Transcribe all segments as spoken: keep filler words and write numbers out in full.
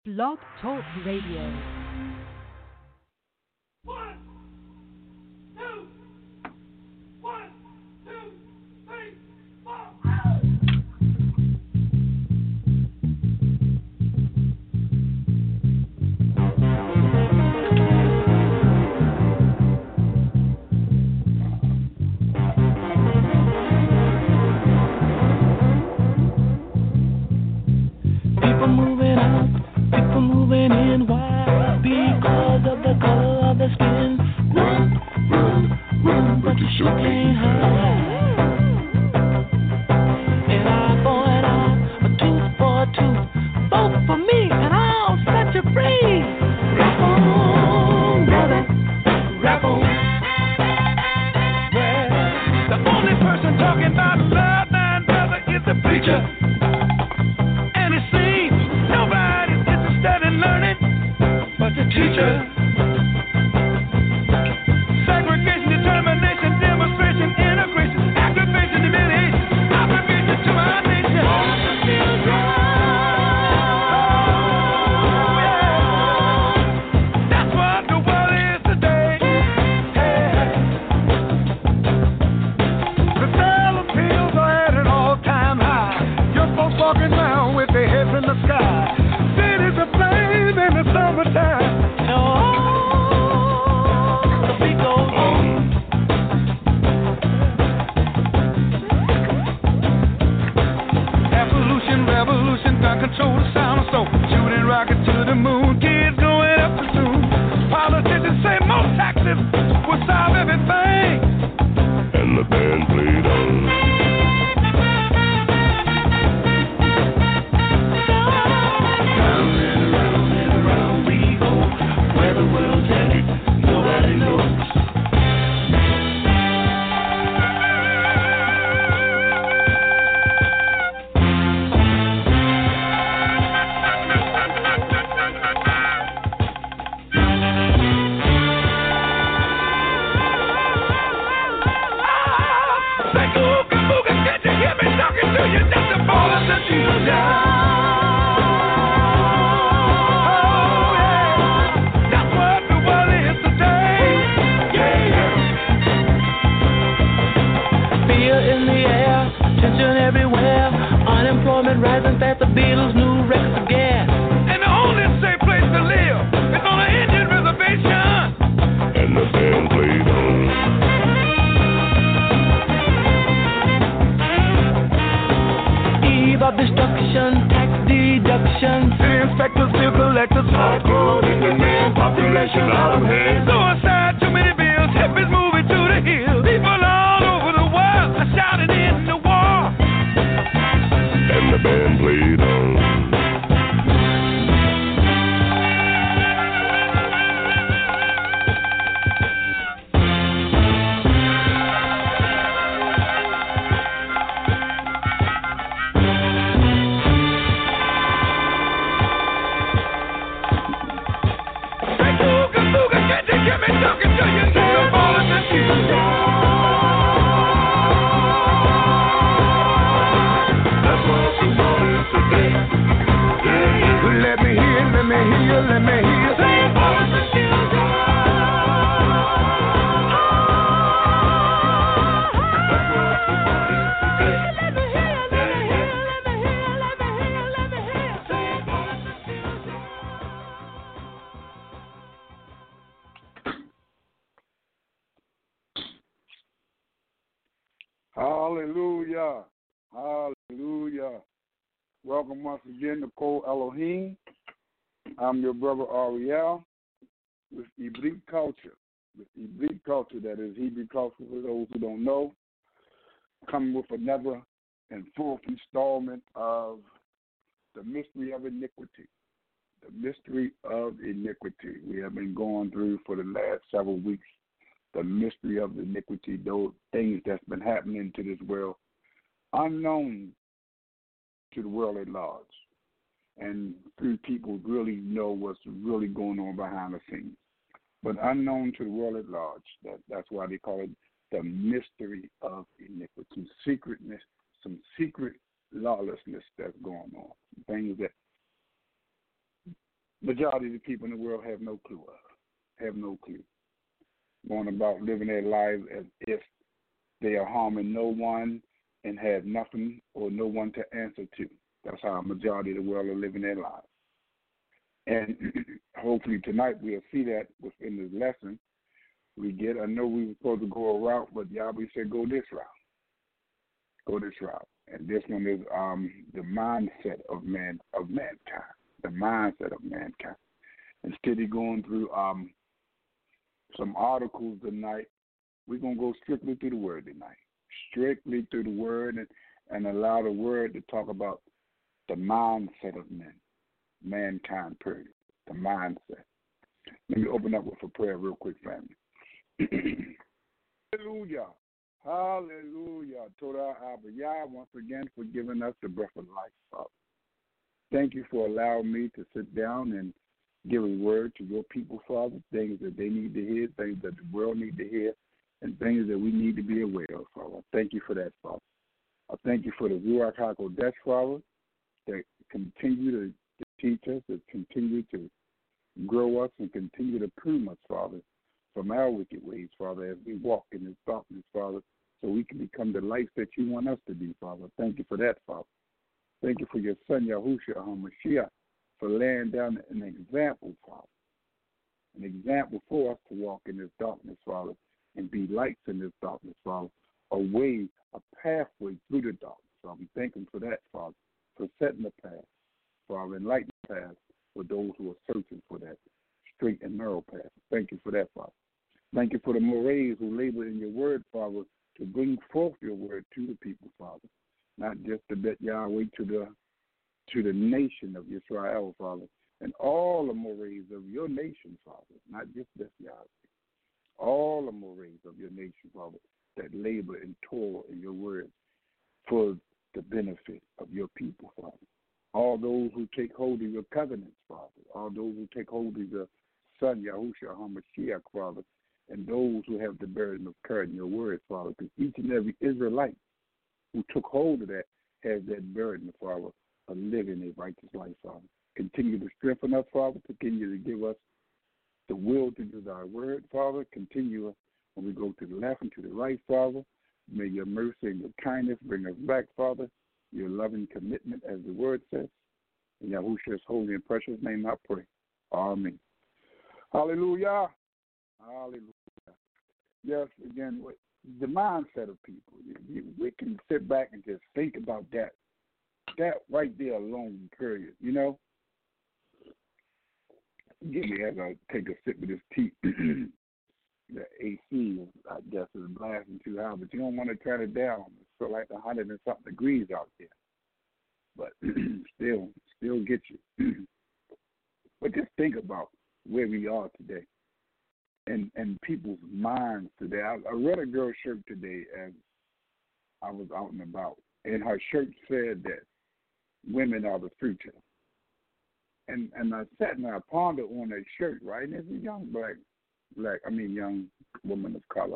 Blog Talk Radio. One, two, one, two, three, four. People moving out, people moving in. Why? Because of the color of the skin. Run, run, run, but you sure can't hide. An eye for an eye, a tooth for a tooth. Vote for me, and I'll set you free. Rap on, brother, rap on. Well, the only person talking about love, man, brother, is the preacher. And it seems nobody's interested in learning but the teacher. Segregation, determination, demonstration, integration, aggravation, humiliation, obligation to my nation. All the children. Oh, yeah. That's what the world is today. Hey. The sale of pills are at an all-time high. Young folks walking around with their heads in the sky. Cities aflame in the summertime. Oh, the beat goes on. Evolution, revolution, gun control the sound. So shooting rockets to the moon. Kids going up too soon. Politicians say more taxes will solve everything. And the band played on. Rising fast, the Beatles' new records again. And the only safe place to live is on an Indian reservation. And the band played on. Eve of destruction, tax deduction. City inspectors, bill collectors, hardcore Indian population out of hand. Suicide, too many bills, hippies moving to the hills. People all over the world are shouting in the war. And the band played on. Hey, booga, booga, can't you get me talking to you? You're falling to you. Let me hear, let me hear, let me hear. Sing for the children. Let me hear, let me hear, let me hear, let me hear, let me hear. Sing for the children. Hallelujah. Hallelujah. Welcome once again to Kol Elohim. I'm your brother Ariel with Hebrew Culture. With Hebrew Culture, that is Hebrew Culture for those who don't know. Coming with another and fourth installment of The Mystery of Iniquity. The Mystery of Iniquity. We have been going through for the last several weeks the mystery of iniquity, those things that's been happening to this world, unknown to the world at large. And few people really know what's really going on behind the scenes. But unknown to the world at large. That, that's why they call it the mystery of iniquity. Secretness, some secret lawlessness that's going on. Things that majority of the people in the world have no clue of, have no clue. Going about living their lives as if they are harming no one and have nothing or no one to answer to. That's how a majority of the world are living their lives. And hopefully tonight we'll see that within this lesson. We get, I know we were supposed to go a route, but Yahweh said go this route. Go this route. And this one is um, the mindset of man, of mankind. The mindset of mankind. Instead of going through um, some articles tonight, we're going to go strictly through the Word tonight. Strictly through the Word and, and allow the Word to talk about the mindset of men. Mankind, period. The mindset. Let me open up with a prayer real quick, family. Hallelujah. Hallelujah. Torah Abba Yah, once again for giving us the breath of life, Father. Thank you for allowing me to sit down and give a word to your people, Father, things that they need to hear, things that the world need to hear, and things that we need to be aware of, Father. Thank you for that, Father. I thank you for the Ruach HaKodesh, Father, that continue to, to teach us, that continue to grow us and continue to prune us, Father, from our wicked ways, Father, as we walk in this darkness, Father, so we can become the light that you want us to be, Father. Thank you for that, Father. Thank you for your son, Yahushua HaMashiach, for laying down an example, Father, an example for us to walk in this darkness, Father, and be lights in this darkness, Father, a way, a pathway through the darkness, Father. We thank him for that, Father, for setting the path, Father, enlighten the path for those who are searching for that straight and narrow path. Thank you for that, Father. Thank you for the Morays who labor in your word, Father, to bring forth your word to the people, Father, not just to Bet Yahweh, to the to the nation of Israel, Father, and all the Morays of your nation, Father, not just Bet Yahweh, all the Morays of your nation, Father, that labor and toil in your word for the benefit of your people, Father. All those who take hold of your covenants, Father, all those who take hold of your son, Yahushua HaMashiach, Father, and those who have the burden of carrying your word, Father, because each and every Israelite who took hold of that has that burden, Father, of living a righteous life, Father. Continue to strengthen us, Father. Continue to give us the will to do thy word, Father. Continue when we go to the left and to the right, Father. May your mercy and your kindness bring us back, Father. Your loving commitment, as the word says. In Yahushua's holy and precious name I pray. Amen. Hallelujah. Hallelujah. Yes, again, the mindset of people. We can sit back and just think about that. That right there alone, period. You know? Give me as I take a sip of this tea. The A C, I guess, is blasting too high, but you don't want to turn it down. It's still like a hundred and something degrees out there. But still, still get you. But just think about where we are today and, and people's minds today. I, I read a girl's shirt today as I was out and about, and her shirt said that women are the future. And and I sat and I pondered on that shirt, right? And it's a young black, black, I mean young woman of color.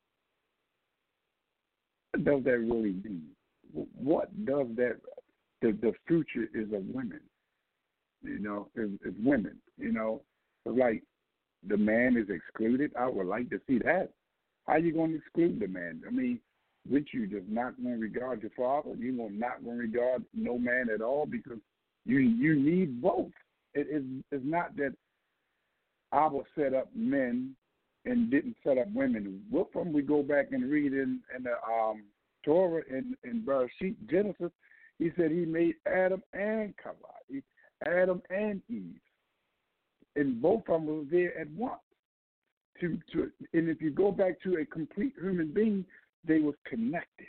What does that really mean? What does that, the, the future is of women, you know, is, is women, you know. It's like the man is excluded. I would like to see that. How are you going to exclude the man? I mean, with you just not going to regard your father, you're not going to regard no man at all because you you need both. It, it, it's not that Abba set up men and didn't set up women. What from we go back and read in, in the um, Torah in, in Bereshit, Genesis, he said he made Adam and Kavah, Adam and Eve. And both of them were there at once. To, to, and if you go back to a complete human being, they was connected.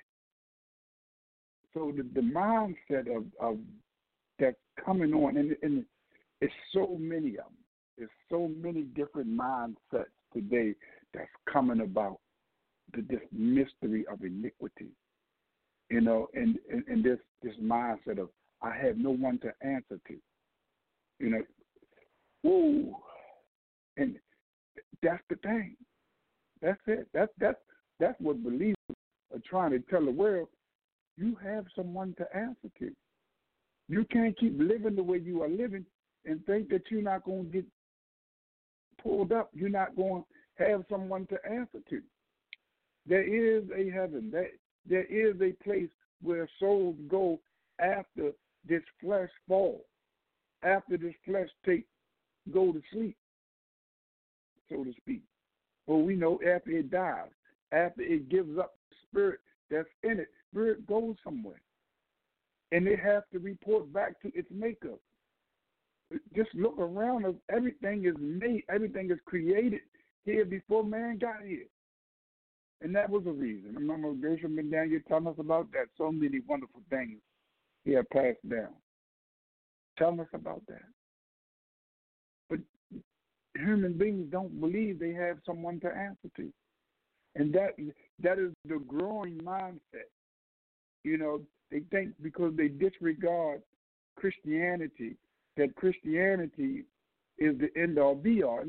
So the, the mindset of, of that's coming on, and, and it's so many of them. There's so many different mindsets today that's coming about the, this mystery of iniquity, you know, and, and, and this, this mindset of I have no one to answer to, you know. Woo. And that's the thing. That's it. That's, that's, that's what believers are trying to tell the world. You have someone to answer to. You can't keep living the way you are living. and think that you're not going to get pulled up. You're not going to have someone to answer to. There is a heaven. There, there is a place where souls go after this flesh falls, after this flesh take go to sleep, so to speak. Well, we know after it dies, after it gives up the spirit that's in it, spirit goes somewhere. And it has to report back to its maker. Just look around us. Everything is made. Everything is created here before man got here. And that was a reason. I remember Bishop McDaniel telling us about that. So many wonderful things he had passed down. Telling us about that. But human beings don't believe they have someone to answer to. And that that is the growing mindset. You know, they think because they disregard Christianity, that Christianity is the end-all, be-all.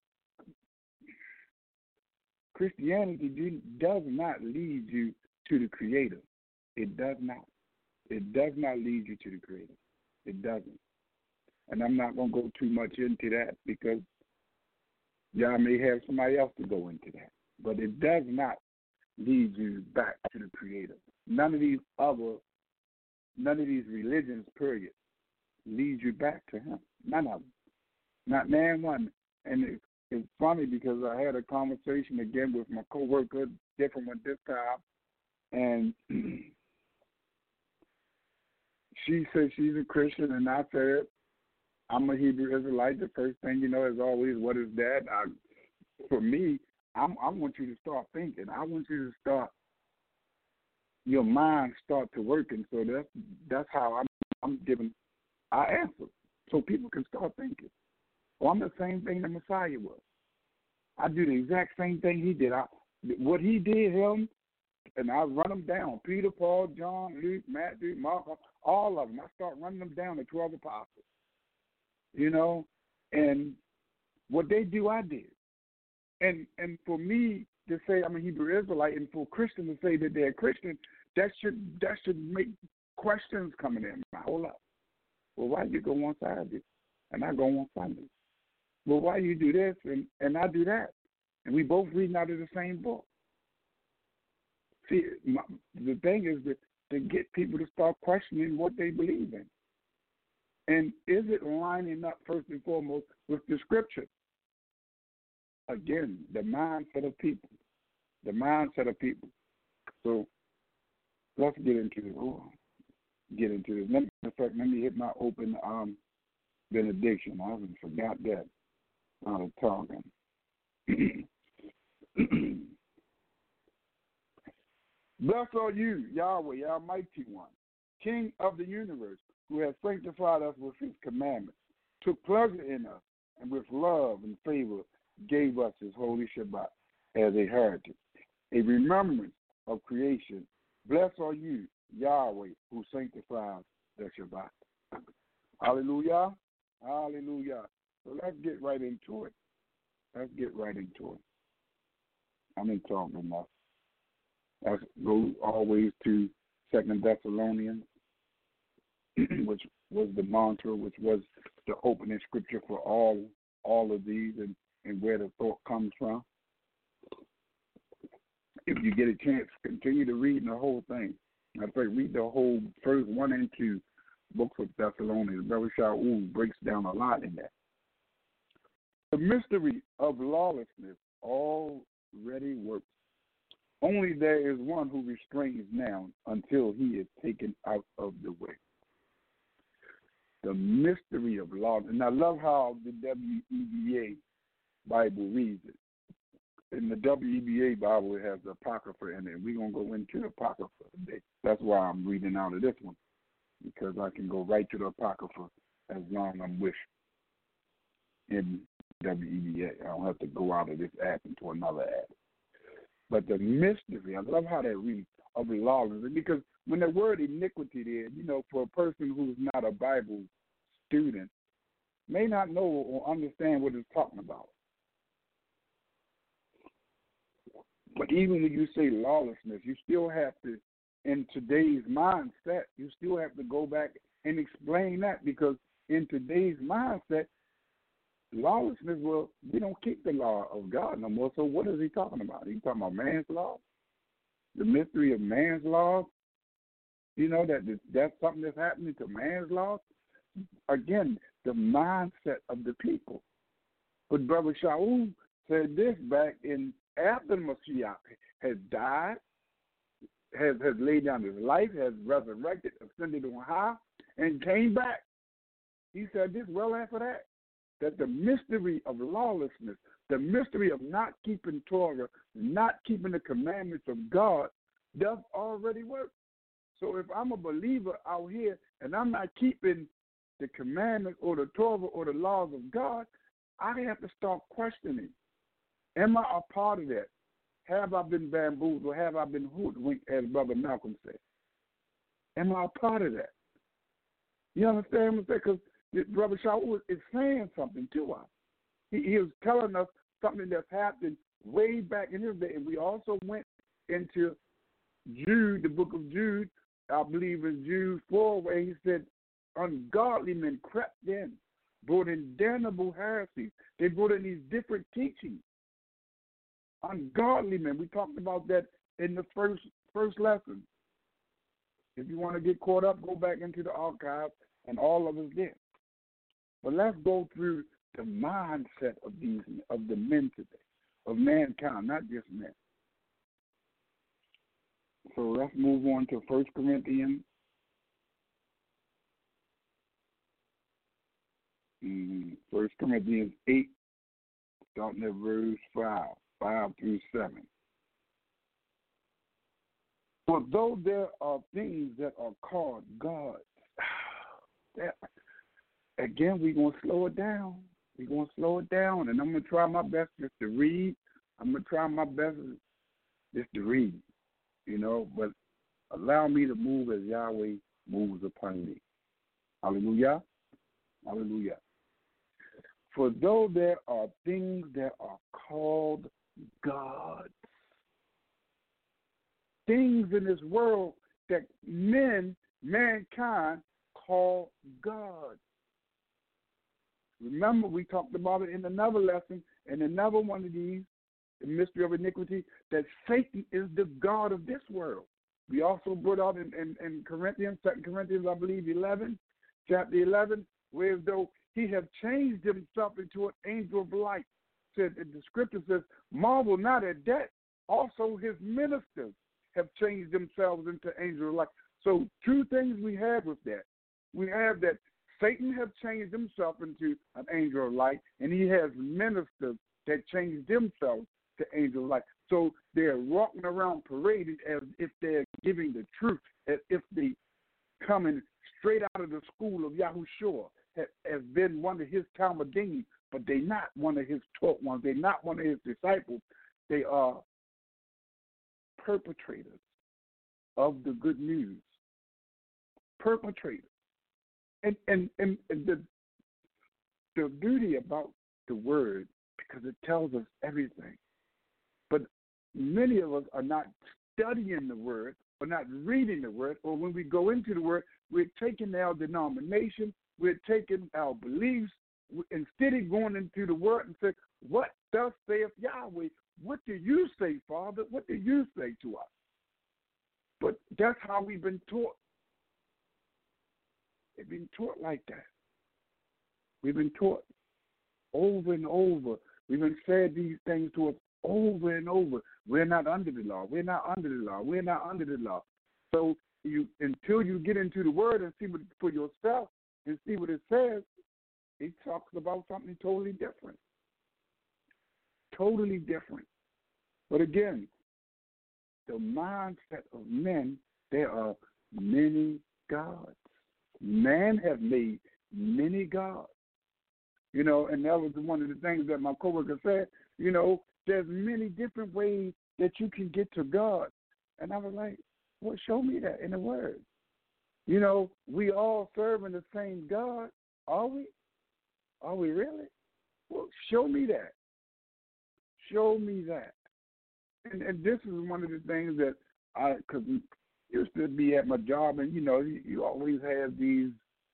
Christianity do, does not lead you to the Creator. It does not. It does not lead you to the Creator. It doesn't. And I'm not going to go too much into that because y'all may have somebody else to go into that. But it does not lead you back to the Creator. None of these other, none of these religions, period, lead you back to Him. None of them. Not man one. And it, it's funny because I had a conversation again with my coworker, different one this time, and she said she's a Christian, and I said I'm a Hebrew Israelite. The first thing you know is always, what is that? I, for me, I'm, I want you to start thinking. I want you to start, your mind start to working. So that's that's how I'm, I'm giving our answer, so people can start thinking. Well, I'm the same thing the Messiah was. I do the exact same thing he did. I, what he did, him, and I run them down. Peter, Paul, John, Luke, Matthew, Mark, all of them. I start running them down, the twelve apostles. You know, and what they do, I did. And and for me to say I'm a Hebrew Israelite, and for Christians to say that they're Christian, that should that should make questions coming in. Hold up. Well, why you go one side and I go one side? Well, why you do this and, and I do that? And we both reading out of the same book. See, my, the thing is that to get people to start questioning what they believe in. And is it lining up first and foremost with the Scripture? Again, the mindset of people. The mindset of people. So let's get into this. Oh, get into this. Let me, in fact, let me hit my open um, benediction. I haven't forgot that. Out of talking. Blessed are you, Yahweh, our mighty one, King of the universe, who has sanctified us with his commandments, took pleasure in us, and with love and favor gave us his holy Shabbat as a heritage, a remembrance of creation. Blessed are you, Yahweh, who sanctifies the Shabbat. Hallelujah. Hallelujah. So let's get right into it. Let's get right into it. I'm in talking enough. Let's go always to Second Thessalonians, which was the mantra, which was the opening scripture for all all of these, and, and where the thought comes from. If you get a chance, continue to read the whole thing. I say read the whole first one and two books of Thessalonians. Brother Shaul breaks down a lot in that. The mystery of lawlessness already works. Only there is one who restrains now until he is taken out of the way. The mystery of lawlessness. And I love how the W E B A Bible reads it. In the W E B A Bible, it has the Apocrypha in it. We're going to go into the Apocrypha today. That's why I'm reading out of this one, because I can go right to the Apocrypha as long as I'm wish in W E B A. I don't have to go out of this app into another app. But the mystery, I love how that reads, of the lawlessness, because when the word iniquity there, you know, for a person who's not a Bible student, may not know or understand what it's talking about. But even when you say lawlessness, you still have to, in today's mindset, you still have to go back and explain that, because in today's mindset, lawlessness, well, we don't keep the law of God no more. So what is he talking about? He's talking about man's law, the mystery of man's law. You know, that that's something that's happening to man's law. Again, the mindset of the people. But Brother Shaul said this back in after the Mashiach has died, has, has laid down his life, has resurrected, ascended on high, and came back. He said this well after that, that the mystery of lawlessness, the mystery of not keeping Torah, not keeping the commandments of God, does already work. So if I'm a believer out here and I'm not keeping the commandments or the Torah or the laws of God, I have to start questioning. Am I a part of that? Have I been bamboozled or have I been hoodwinked, as Brother Malcolm said? Am I a part of that? You understand what I'm saying? Because Brother Shaul is saying something to us. He, he was telling us something that's happened way back in his day. And we also went into Jude, the book of Jude, I believe in Jude four, where he said, ungodly men crept in, brought in damnable heresies. They brought in these different teachings. Ungodly men. We talked about that in the first first lesson. If you want to get caught up, go back into the archive, and all of us there. But let's go through the mindset of these of the men today, of mankind, not just men. So let's move on to First Corinthians. First Corinthians eight, starting at verse five, five through seven. For though there are things that are called gods, that, again, we're going to slow it down. We're going to slow it down, and I'm going to try my best just to read. I'm going to try my best just to read, you know, but allow me to move as Yahweh moves upon me. Hallelujah. Hallelujah. For though there are things that are called gods, things in this world that men, mankind, call God. Remember, we talked about it in another lesson, in another one of these, the mystery of iniquity, that Satan is the God of this world. We also brought out in, in, in Corinthians, Second Corinthians, I believe, eleven, chapter eleven, where as though he have changed himself into an angel of light. Said the scripture says, marvel not at that. Also his ministers have changed themselves into angels of light. So two things we have with that. We have that Satan have changed himself into an angel of light, and he has ministers that changed themselves to angel of light. So they're walking around paraded as if they're giving the truth, as if they coming straight out of the school of Yahushua, has been one of his Talmudim, but they're not one of his taught ones. They're not one of his disciples. They are perpetrators of the good news. Perpetrators. And, and, and, and the, the beauty about the word, because it tells us everything. But many of us are not studying the word, or not reading the word, or when we go into the word, we're taking our denomination, we're taking our beliefs, instead of going into the word and saying, what thus saith Yahweh? What do you say, Father? What do you say to us? But that's how we've been taught. We've been taught like that. We've been taught over and over. We've been said these things to us over and over. We're not under the law. We're not under the law. We're not under the law. So you, until you get into the word and see what for yourself and see what it says, it talks about something totally different. Totally different. But again, the mindset of men, there are many gods. Man have made many gods. You know, and that was one of the things that my coworker said, you know, there's many different ways that you can get to God. And I was like, well, show me that in the Word. You know, we all serving the same God. Are we? Are we really? Well, show me that. Show me that. And, and this is one of the things that I, because we used to be at my job, and, you know, you, you always have these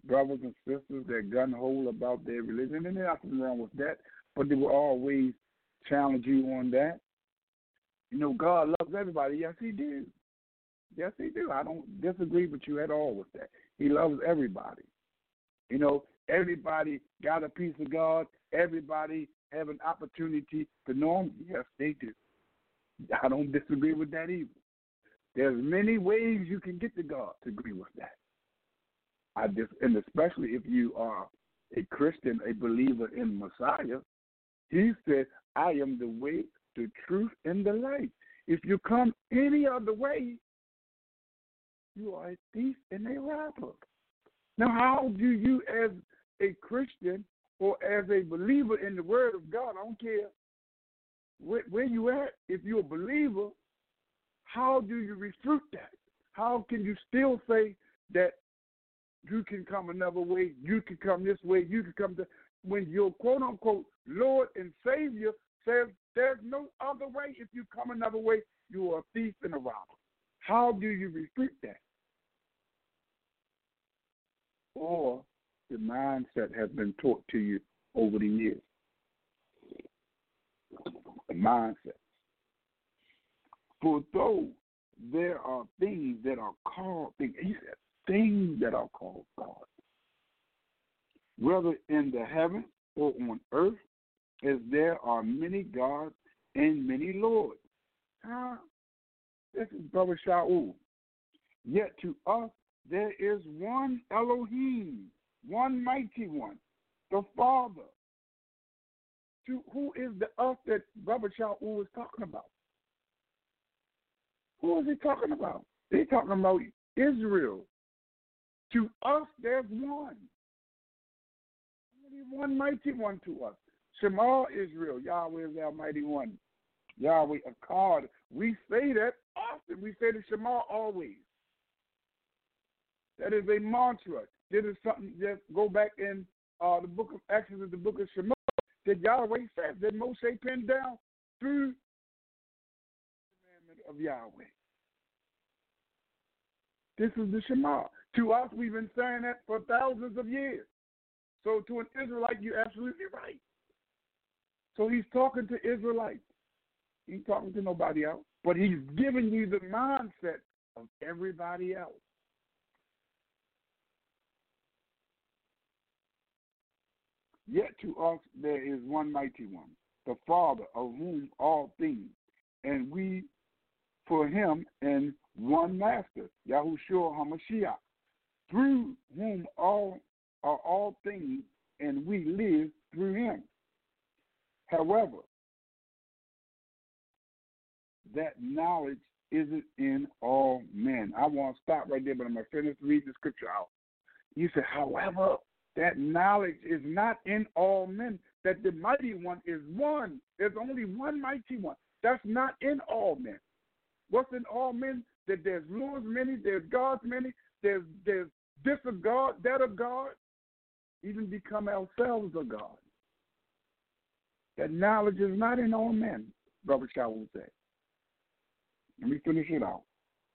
brothers and sisters that gun-ho about their religion, and there's nothing wrong with that, but they will always challenge you on that. You know, God loves everybody. Yes, he do. Yes, he do. I don't disagree with you at all with that. He loves everybody. You know, everybody got a piece of God. Everybody have an opportunity to know him. Yes, they do. I don't disagree with that either. There's many ways you can get to God to agree with that. I just, and especially if you are a Christian, a believer in Messiah, he said, I am the way, the truth, and the light. If you come any other way, you are a thief and a robber. Now, how do you, as a Christian or as a believer in the Word of God, I don't care where, where you at, if you're a believer, how do you refute that? How can you still say that you can come another way, you can come this way, you can come to, when your quote-unquote Lord and Savior says there's no other way. If you come another way, you are a thief and a robber. How do you refute that? Or the mindset has been taught to you over the years. The mindset. For though there are things that are called, he said, things that are called God, whether in the heaven or on earth, as there are many gods and many lords. Huh? This is Brother Shaul. Yet to us there is one Elohim, one mighty one, the Father. To who is the us that Brother Shaul is talking about? Who is he talking about? He's talking about Israel. To us, there's one. Only one mighty one to us. Shema Israel, Yahweh is the Almighty One. Yahweh Akkad. We say that often. We say the Shema always. That is a mantra. This is something that go back in uh, the book of Exodus, the book of Shema, that Yahweh says that Moshe penned down through the commandment of Yahweh. This is the Shema. To us, we've been saying that for thousands of years. So to an Israelite, you're absolutely right. So he's talking to Israelites. He's talking to nobody else. But he's giving you the mindset of everybody else. Yet to us there is one mighty one, the Father, of whom all things, and we for him, and one Master, Yahushua HaMashiach, through whom all are all things, and we live through him. However, that knowledge isn't in all men. I want to stop right there, but I'm going to finish reading the scripture out. You said, however, that knowledge is not in all men, that the mighty one is one. There's only one mighty one. That's not in all men. What's in all men? That there's lords many, there's gods many, there's there's this of God, that of God, even become ourselves a God. That knowledge is not in all men, Brother Shaul said. Let me finish it out.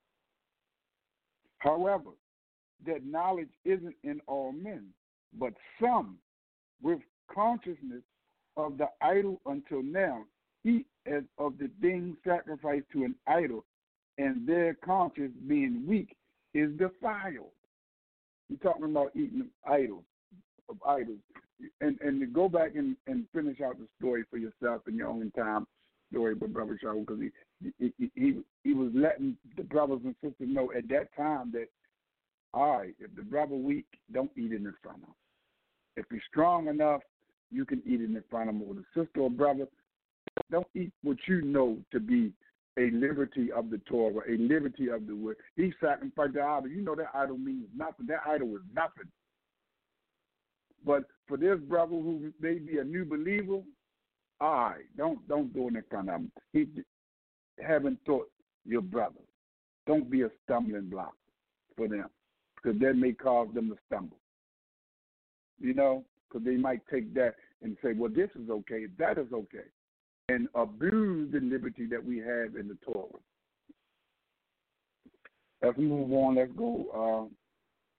However, that knowledge isn't in all men, but some, with consciousness of the idol until now, eat as of the things sacrificed to an idol, and their conscience being weak is defiled. You're talking about eating idols, of idols. And and to go back and, and finish out the story for yourself in your own time, story with Brother Shaul, because he, he, he, he was letting the brothers and sisters know at that time that, all right, if the brother weak, don't eat it in front of him. If he's strong enough, you can eat it in front of him. With a sister or brother, don't eat what you know to be a liberty of the Torah, a liberty of the word. He sacrificed the idol. You know that idol means nothing. That idol is nothing. But for this brother who may be a new believer, all right, don't don't do it in front of him. He haven't taught your brother. Don't be a stumbling block for them, because that may cause them to stumble. You know, because they might take that and say, well, this is okay, that is okay, and abuse the liberty that we have in the Torah. Let's move on. Let's go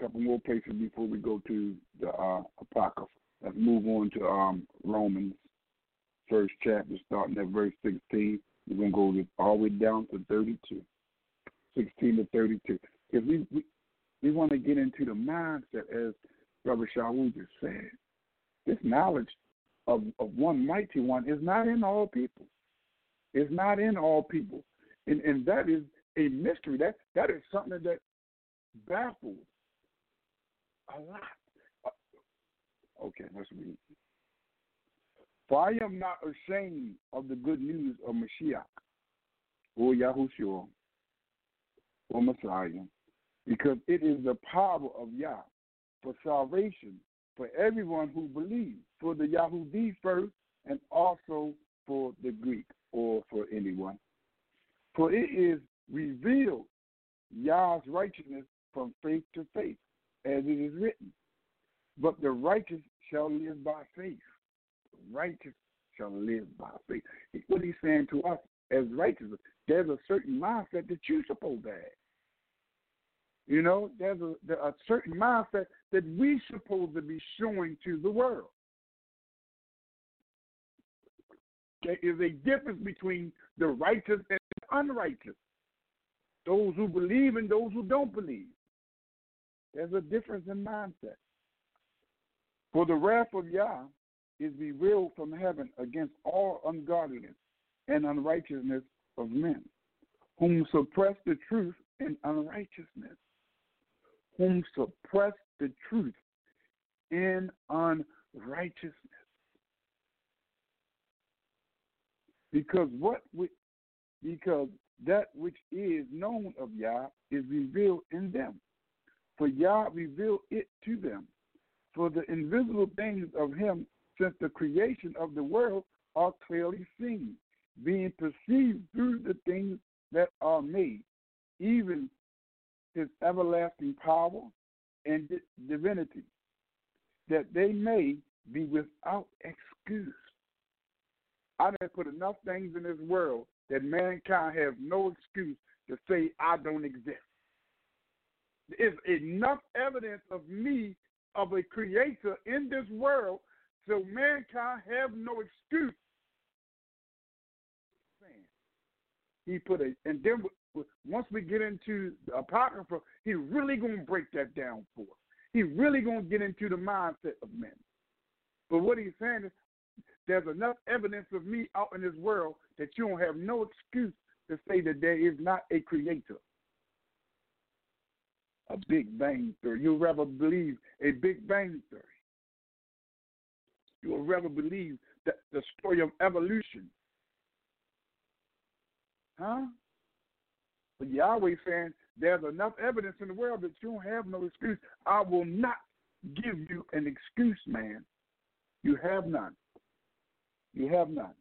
couple more places before we go to the uh, Apocrypha. Let's move on to um, Romans, first chapter, starting at verse sixteen. We're going to go with, all the way down to thirty-two, sixteen to thirty-two. Because we, we, we want to get into the mindset, as Brother Shaul just said. This knowledge of, of one mighty one is not in all people. It's not in all people. And, and that is a mystery. That That is something that baffles a lot. Uh, okay, let's read. For I am not ashamed of the good news of Mashiach, or Yahushua, or Messiah, because it is the power of Yah for salvation for everyone who believes, for the Yahudi first, and also for the Greek, or for anyone. For it is revealed Yah's righteousness from faith to faith, as it is written. But the righteous shall live by faith. The righteous shall live by faith. What he's saying to us as righteous, there's a certain mindset that you're supposed to have. You know, there's a, there's a certain mindset that we're supposed to be showing to the world. There is a difference between the righteous and the unrighteous. Those who believe and those who don't believe. There's a difference in mindset. For the wrath of Yah is revealed from heaven against all ungodliness and unrighteousness of men, whom suppress the truth in unrighteousness, whom suppress the truth in unrighteousness. Because what we, because that which is known of Yah is revealed in them, for Yah revealed it to them. For the invisible things of him since the creation of the world are clearly seen, being perceived through the things that are made, even his everlasting power and divinity, that they may be without excuse. I done put enough things in this world that mankind has no excuse to say I don't exist. There's enough evidence of me, of a creator in this world, so mankind have no excuse. He put a, and then once we get into the Apocrypha, he's really going to break that down for us. He's really going to get into the mindset of men. But what he's saying is, there's enough evidence of me out in this world that you don't have no excuse to say that there is not a creator. A Big Bang Theory. You'll rather believe a Big Bang Theory. You'll rather believe that the story of evolution. Huh? But Yahweh saying there's enough evidence in the world that you don't have no excuse. I will not give you an excuse, man. You have none. You have none.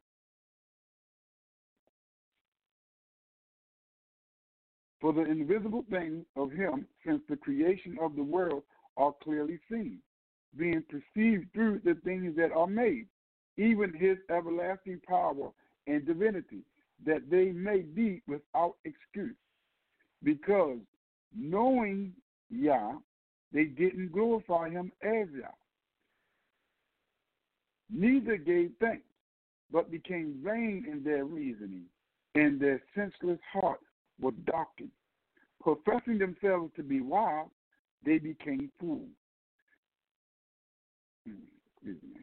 For the invisible things of him since the creation of the world are clearly seen, being perceived through the things that are made, even his everlasting power and divinity, that they may be without excuse. Because knowing Yah, they didn't glorify him as Yah, neither gave thanks, but became vain in their reasoning, and their senseless heart were darkened. Professing themselves to be wise, they became fools. Excuse me.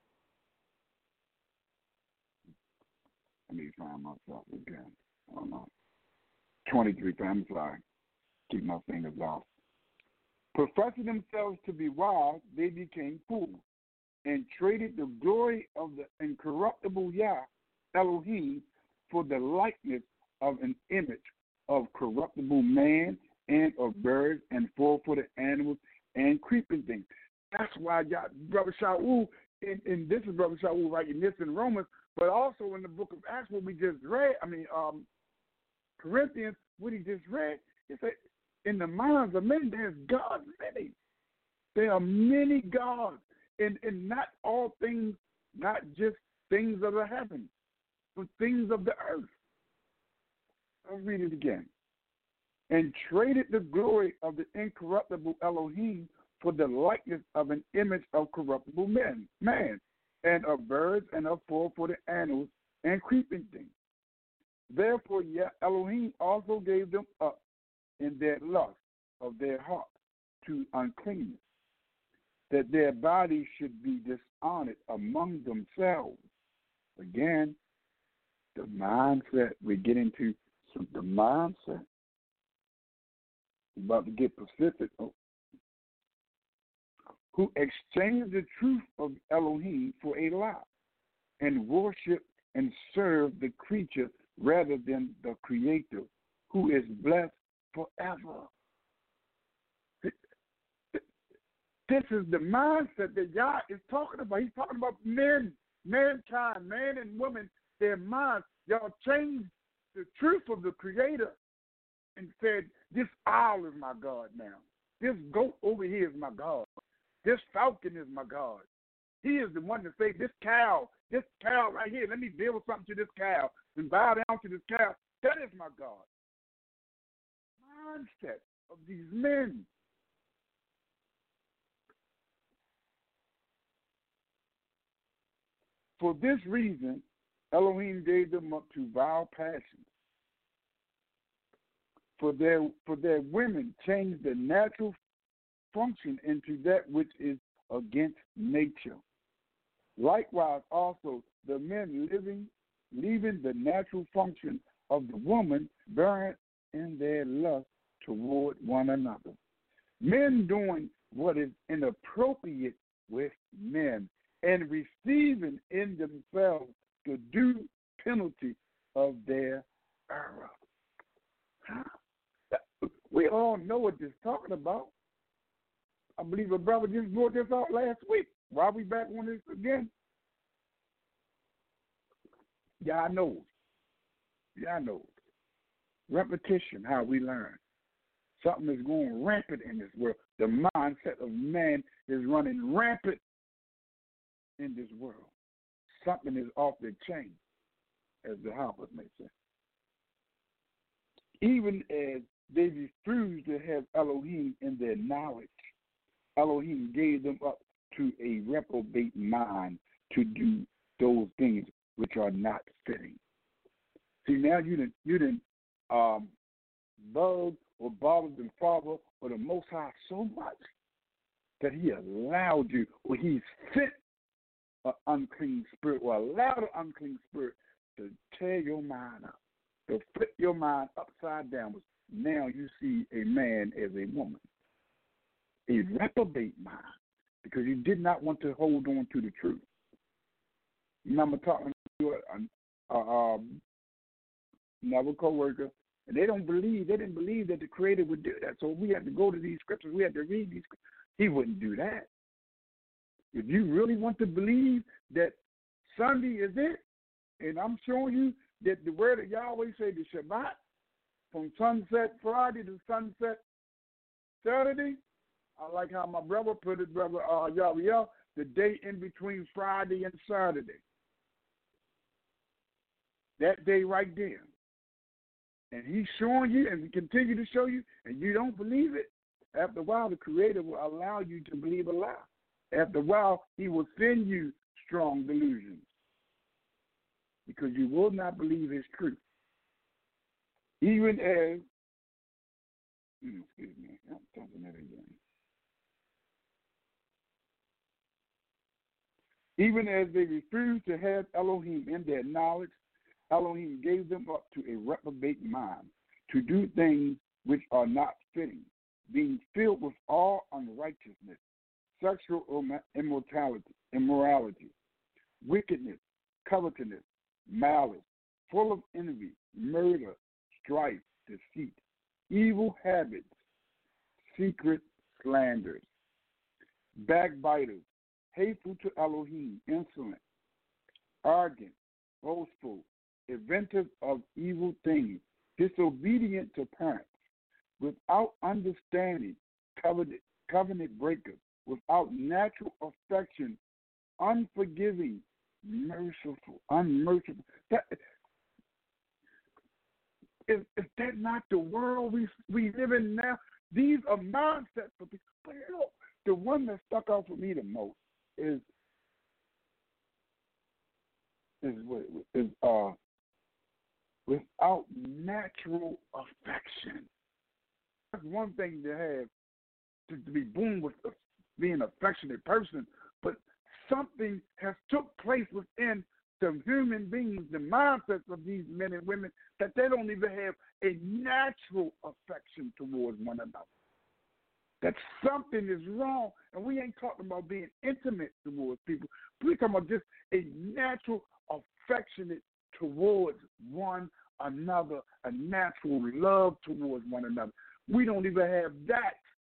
Let me find myself again. Oh no. twenty-three, I'm sorry. Keep my fingers off. Professing themselves to be wise, they became fools, and traded the glory of the incorruptible Yah, Elohim, for the likeness of an image of corruptible man and of birds and four-footed animals and creeping things. That's why Yah, Brother Shaul, and, and this is Brother Shaul writing this in Romans, but also in the book of Acts, what we just read, I mean, um, Corinthians, what he just read, he said, in the minds of men, there's gods many. There are many gods, and, and not all things, not just things of the heavens, but things of the earth. I'll read it again. and traded the glory of the incorruptible Elohim for the likeness of an image of corruptible men, man, and of birds and of four-footed animals and creeping things. Therefore, yet Elohim also gave them up in their lust of their heart to uncleanness, that their bodies should be dishonored among themselves. Again, the mindset, we get into some, the mindset. We're about to get specific. Oh. Who exchanged the truth of Elohim for a lie and worship and serve the creature rather than the Creator, who is blessed forever. This is the mindset that Yah is talking about. He's talking about men, mankind, man and woman, their minds. Y'all changed the truth of the Creator and said, this owl is my God now. This goat over here is my God. This falcon is my God. He is the one to say, this cow, this cow right here, let me build something to this cow and bow down to this cow. That is my God. Mindset of these men. For this reason, Elohim gave them up to vile passions. For their, for their women changed the natural function into that which is against nature. Likewise, also the men living, leaving the natural function of the woman, bearing in their lust toward one another. Men doing what is inappropriate with men and receiving in themselves the due penalty of their error. We all know what this is talking about. I believe a brother just brought this out last week. Why are we back on this again? Yeah, I know. Yeah, I know. Repetition, how we learn. Something is going rampant in this world. The mindset of man is running rampant in this world. Something is off the chain, as the Harvard may say. Even as they refused to have Elohim in their knowledge, Elohim gave them up to a reprobate mind to do those things which are not fitting. See, now you didn't you didn't um, bug or bother the Father or the Most High so much that He allowed you, or He sent an unclean spirit, or allowed an unclean spirit to tear your mind up, to flip your mind upside down. Now you see a man as a woman. A reprobate mind, because you did not want to hold on to the truth. Remember talking to a, a, a, another co-worker, and they don't believe, they didn't believe that the Creator would do that. So we had to go to these scriptures, we had to read these scriptures. He wouldn't do that. If you really want to believe that Sunday is it, and I'm showing you that the word of Yahweh say the Shabbat, from sunset Friday to sunset Saturday, I like how my brother put it, brother uh, Yahweh, the day in between Friday and Saturday. That day right there. And he's showing you and continue to show you, and you don't believe it. After a while, the Creator will allow you to believe a lie. After a while, He will send you strong delusions because you will not believe His truth. Even as, excuse me, I'm talking that again. Even as they refused to have Elohim in their knowledge, Elohim gave them up to a reprobate mind to do things which are not fitting, being filled with all unrighteousness, sexual immortality, immorality, wickedness, covetousness, malice, full of envy, murder, strife, deceit, evil habits, secret slanders, backbiters, hateful to Elohim, insolent, arrogant, boastful, inventors of evil things, disobedient to parents, without understanding, covenant, covenant breakers, without natural affection, unforgiving, merciful, unmerciful. That, is, is that not the world we we live in now? These are mindsets for people. But you know, the one that stuck out for me the most is is is uh without natural affection. That's one thing to have to, to be born with a, being an affectionate person, but something has took place within the human beings, the mindsets of these men and women, that they don't even have a natural affection towards one another. That something is wrong, and we ain't talking about being intimate towards people. We're talking about just a natural affectionate towards one another, a natural love towards one another. We don't even have that.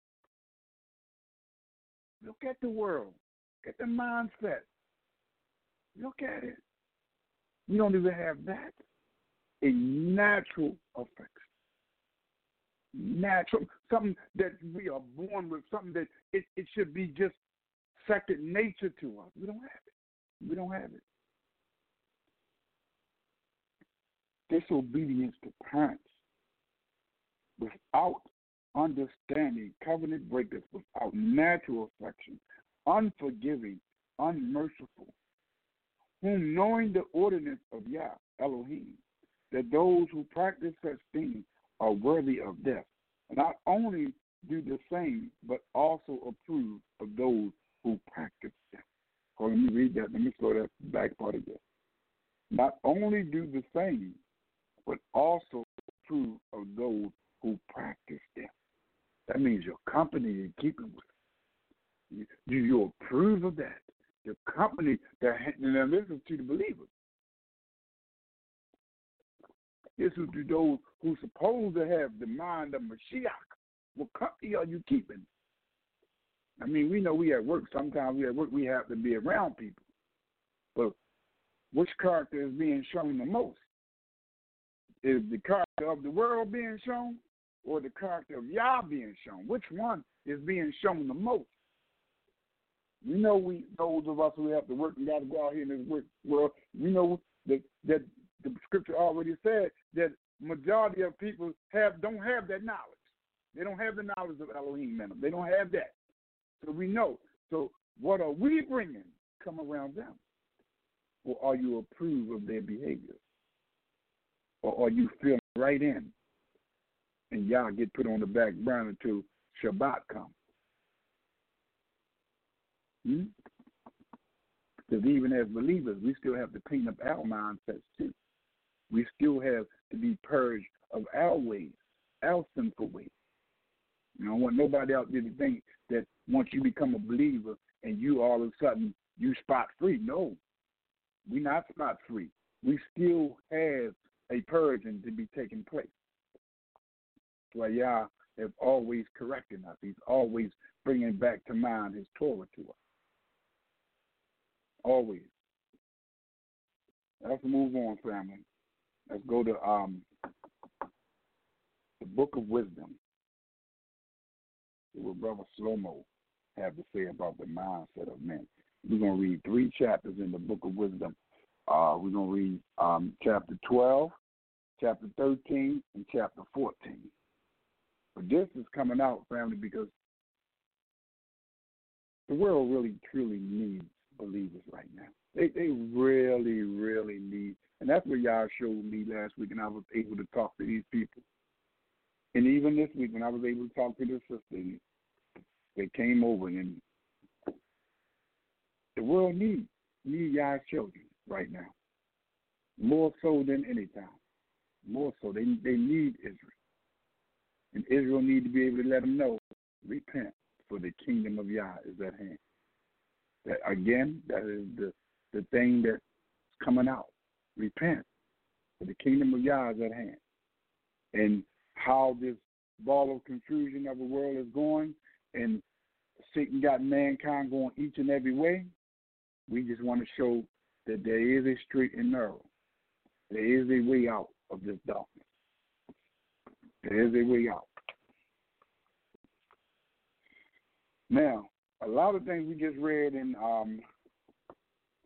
Look at the world. Look at the mindset. Look at it. We don't even have that. A natural affection. Natural, something that we are born with, something that it, it should be just second nature to us. We don't have it. We don't have it. Disobedience to parents without understanding, covenant breakers without natural affection, unforgiving, unmerciful, whom knowing the ordinance of Yah, Elohim, that those who practice such things are worthy of death, not only do the same, but also approve of those who practice them. So let me read that. Let me slow that back part again. Not only do the same, but also approve of those who practice them. That means your company you're keeping with. Do you approve of that? Your company that now listen to the believers. This is to those who supposed to have the mind of Mashiach. What company are you keeping? I mean, we know we at work. Sometimes we at work we have to be around people. But which character is being shown the most? Is the character of the world being shown, or the character of Yah being shown? Which one is being shown the most? We know we, those of us who have to work and got to go out here in this work world, we know that, that the scripture already said that majority of people have don't have that knowledge. They don't have the knowledge of Elohim in them. They don't have that. So we know. So what are we bringing come around them? Or are you approve of their behavior? Or are you feeling right in and y'all get put on the back burner until Shabbat comes? Hmm? Because even as believers, we still have to clean up our mindsets too. We still have to be purged of our ways, our sinful ways. You don't want nobody out there to think that once you become a believer and you all of a sudden you spot free. No, we're not spot free. We still have a purging to be taking place. That's why Yah have always corrected us. He's always bringing back to mind his Torah to us. Always. Let's move on, family. Let's go to um, the Book of Wisdom. See what Brother Shlomo have to say about the mindset of men. We're going to read three chapters in the Book of Wisdom. Uh, we're going to read um, chapter twelve, chapter thirteen, and chapter fourteen. But this is coming out, family, because the world really, truly needs believers right now. They they really, really need, and that's what y'all showed me last week, and I was able to talk to these people. And even this week, when I was able to talk to this sister, they came over, and the world needs need y'all children right now, more so than any time. More so, they they need Israel, and Israel need to be able to let them know, repent, for the kingdom of Yah is at hand. That again, that is the the thing that's coming out. Repent, for the kingdom of Yah is at hand. And how this ball of confusion of the world is going, and Satan got mankind going each and every way, we just want to show that there is a straight and narrow. There is a way out of this darkness. There is a way out. Now, a lot of things we just read in um,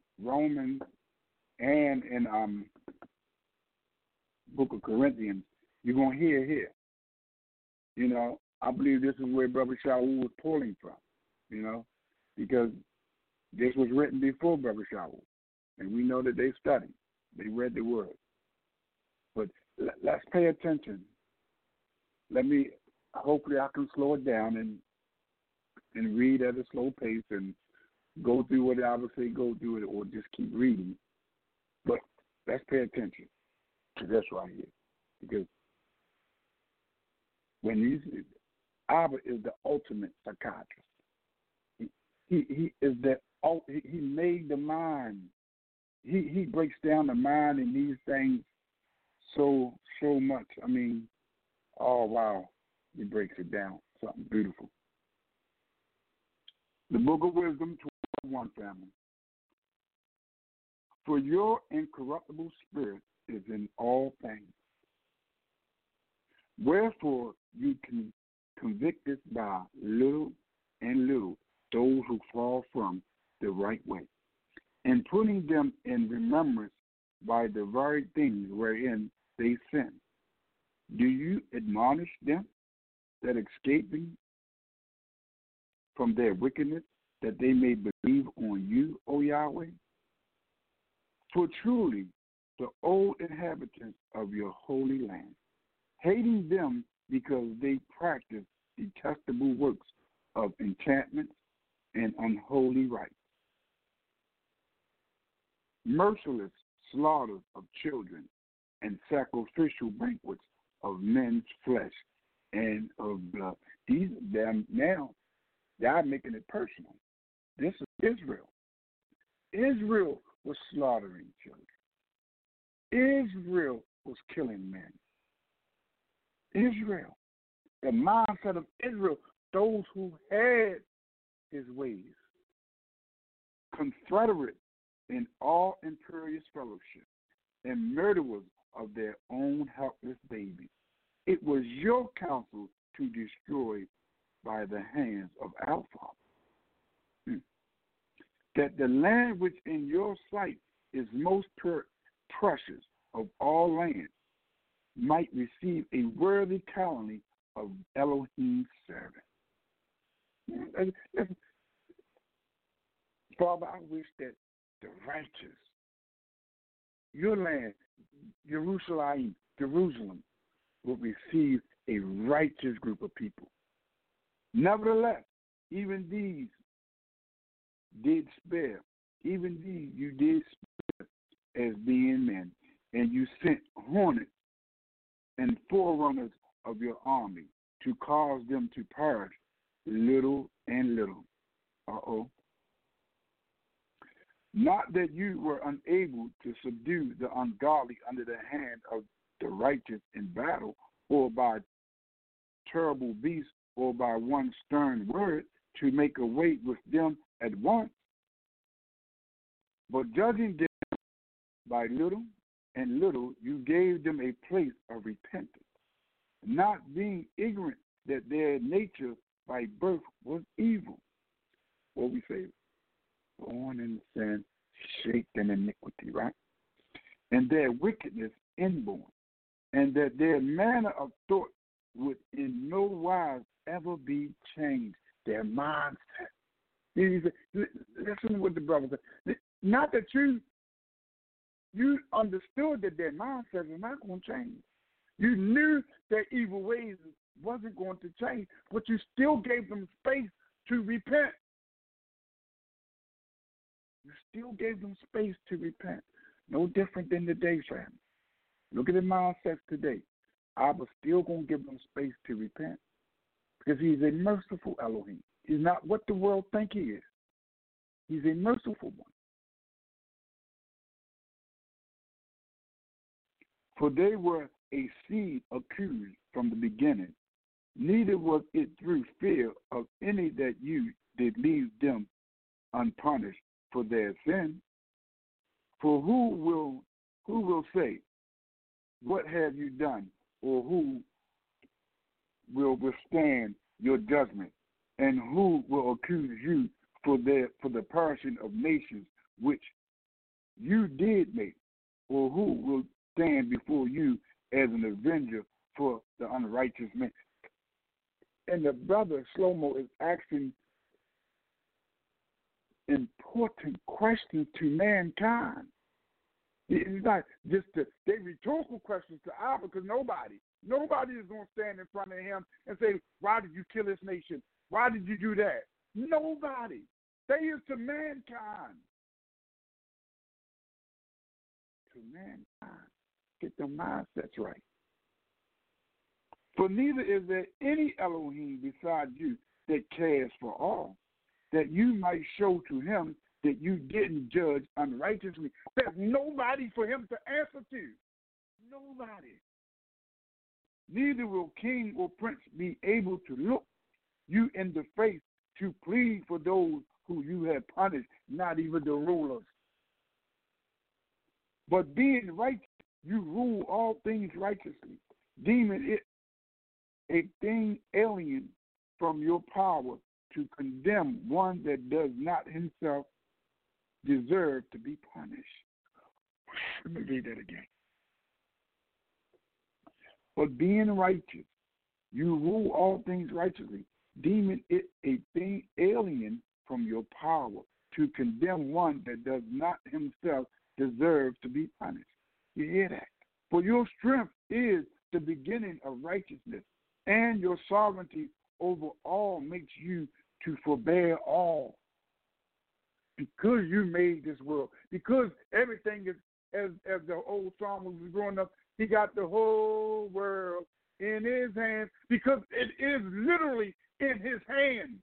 Romans and in um, Book of Corinthians You're going to hear here. You know, I believe this is where Brother Shaul was pulling from, you know, because this was written before Brother Shaul. And we know that they studied. They read the word. But let's pay attention. Let me, hopefully I can slow it down and and read at a slow pace and go through what I would say go through it or just keep reading. But let's pay attention to this right here. Because when you, Abba is the ultimate psychiatrist. He, he, he is that, he, he made the mind. He, he breaks down the mind in these things so, so much. I mean, oh, wow. He breaks it down. Something beautiful. The Book of Wisdom, twelve one, family. For your incorruptible spirit is in all things. Wherefore you can convict us by little and little those who fall from the right way, and putting them in remembrance by the very things wherein they sin. Do you admonish them that escaping from their wickedness, that they may believe on you, O Yahweh? For truly the old inhabitants of your holy land, hating them because they practice detestable works of enchantments and unholy rites, merciless slaughters of children, and sacrificial banquets of men's flesh and of blood. These them now, they're making it personal. This is Israel. Israel was slaughtering children. Israel was killing men. Israel. The mindset of Israel, those who had his ways, confederate in all imperious fellowship, and murderers of their own helpless babies. It was your counsel to destroy by the hands of our Father. Hmm. That the land which in your sight is most per- precious of all lands might receive a worthy colony of Elohim's servant. Father, I wish that the righteous, your land, Jerusalem, Jerusalem, will receive a righteous group of people. Nevertheless, even these did spare, even these you did spare as being men, and you sent hornets and forerunners of your army to cause them to perish little and little. Uh-oh. Not that you were unable to subdue the ungodly under the hand of the righteous in battle, or by terrible beasts, or by one stern word, to make a way with them at once, but judging them by little and little, you gave them a place of repentance, not being ignorant that their nature by birth was evil. What we say, born in sin, shaped in iniquity, right? And their wickedness inborn, and that their manner of thought would in no wise ever be changed. Their mindset. Listen to what the brother said. Not that you you understood that their mindset was not going to change. You knew their evil ways wasn't going to change, but you still gave them space to repent. You still gave them space to repent. No different than today's family. Look at the mindsets today. I was still going to give them space to repent because he's a merciful Elohim. He's not what the world think he is. He's a merciful one. For they were a seed accused from the beginning. Neither was it through fear of any that you did leave them unpunished for their sin. For who will who will say, what have you done? Or who will withstand your judgment? And who will accuse you for their for the perishing of nations which you did make? Or who will stand before you as an avenger for the unrighteous man. And the brother Shlomo is asking important questions to mankind. It's not just the, they rhetorical questions to our, because nobody, nobody is going to stand in front of him and say, why did you kill this nation? Why did you do that? Nobody. They is to mankind. To mankind. Get their mindsets right. For neither is there any Elohim beside you that cares for all, that you might show to him that you didn't judge unrighteously. There's nobody for him to answer to. Nobody. Neither will king or prince be able to look you in the face to plead for those who you have punished, not even the rulers. But being righteous, you rule all things righteously, deeming it a thing alien from your power to condemn one that does not himself deserve to be punished. Let me read that again. But being righteous, you rule all things righteously, deeming it a thing alien from your power to condemn one that does not himself deserve to be punished. You hear that? For your strength is the beginning of righteousness, and your sovereignty over all makes you to forbear all. Because you made this world, because everything is, as as the old song when we were growing up, he got the whole world in his hands, because it is literally in his hands.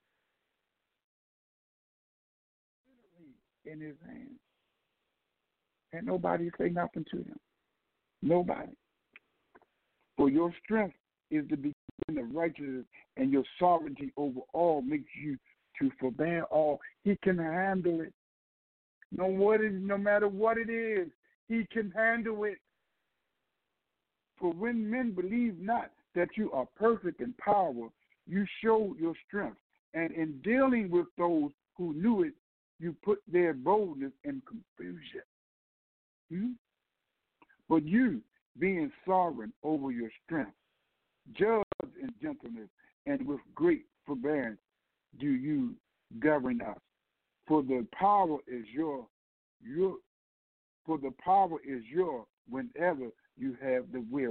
Literally in his hands. And nobody say nothing to him. Nobody. For your strength is the beginning of righteousness, and your sovereignty over all makes you to forbear all. He can handle it. No, what is, no matter what it is, he can handle it. For when men believe not that you are perfect in power, you show your strength. And in dealing with those who knew it, you put their boldness in confusion. Hmm? But you, being sovereign over your strength, judge in gentleness and with great forbearance do you govern us. For the power is your, your for the power is your whenever you have the will.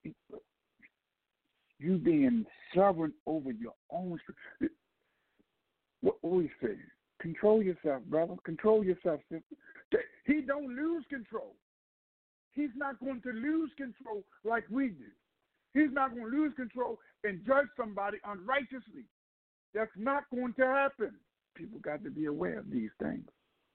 You being sovereign over your own strength. What we say? Control yourself, brother. Control yourself, sister. He don't lose control. He's not going to lose control like we do. He's not going to lose control and judge somebody unrighteously. That's not going to happen. People got to be aware of these things.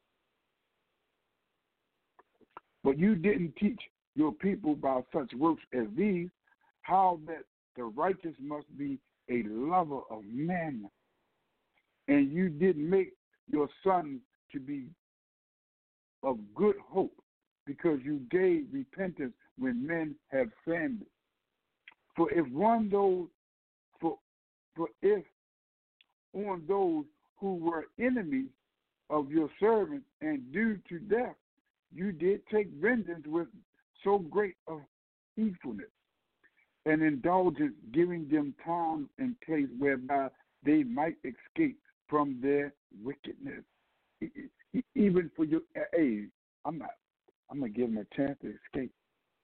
But you didn't teach your people by such works as these, how that the righteous must be a lover of men. And you didn't make your sons to be of good hope, because you gave repentance when men have sinned. For if one those for for if on those who were enemies of your servants and due to death, you did take vengeance with so great a heedfulness and indulgence, giving them time and place whereby they might escape from their wickedness. Even for your age, I'm not. I'm gonna give them a chance to escape.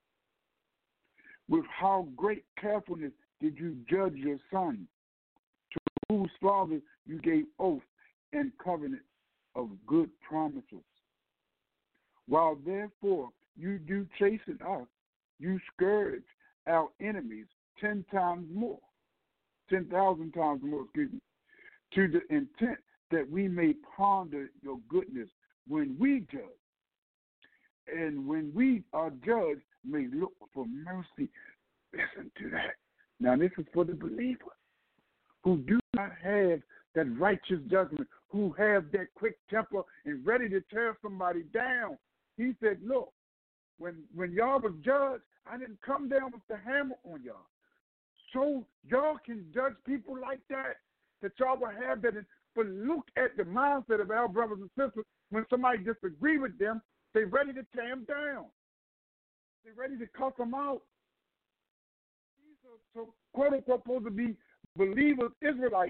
With how great carefulness did you judge your son, to whose father you gave oath and covenant of good promises. While therefore you do chasten us, you scourge our enemies ten times more, ten thousand times more, excuse me, to the intent that we may ponder your goodness when we judge. And when we are judged, may look for mercy. Listen to that. Now, this is for the believers who do not have that righteous judgment, who have that quick temper and ready to tear somebody down. He said, look, when when y'all was judged, I didn't come down with the hammer on y'all. So y'all can judge people like that, that y'all will have that. But look at the mindset of our brothers and sisters. When somebody disagree with them, they're ready to tear them down. They're ready to cuss them out. These so quote unquote supposed to be believers, Israelites,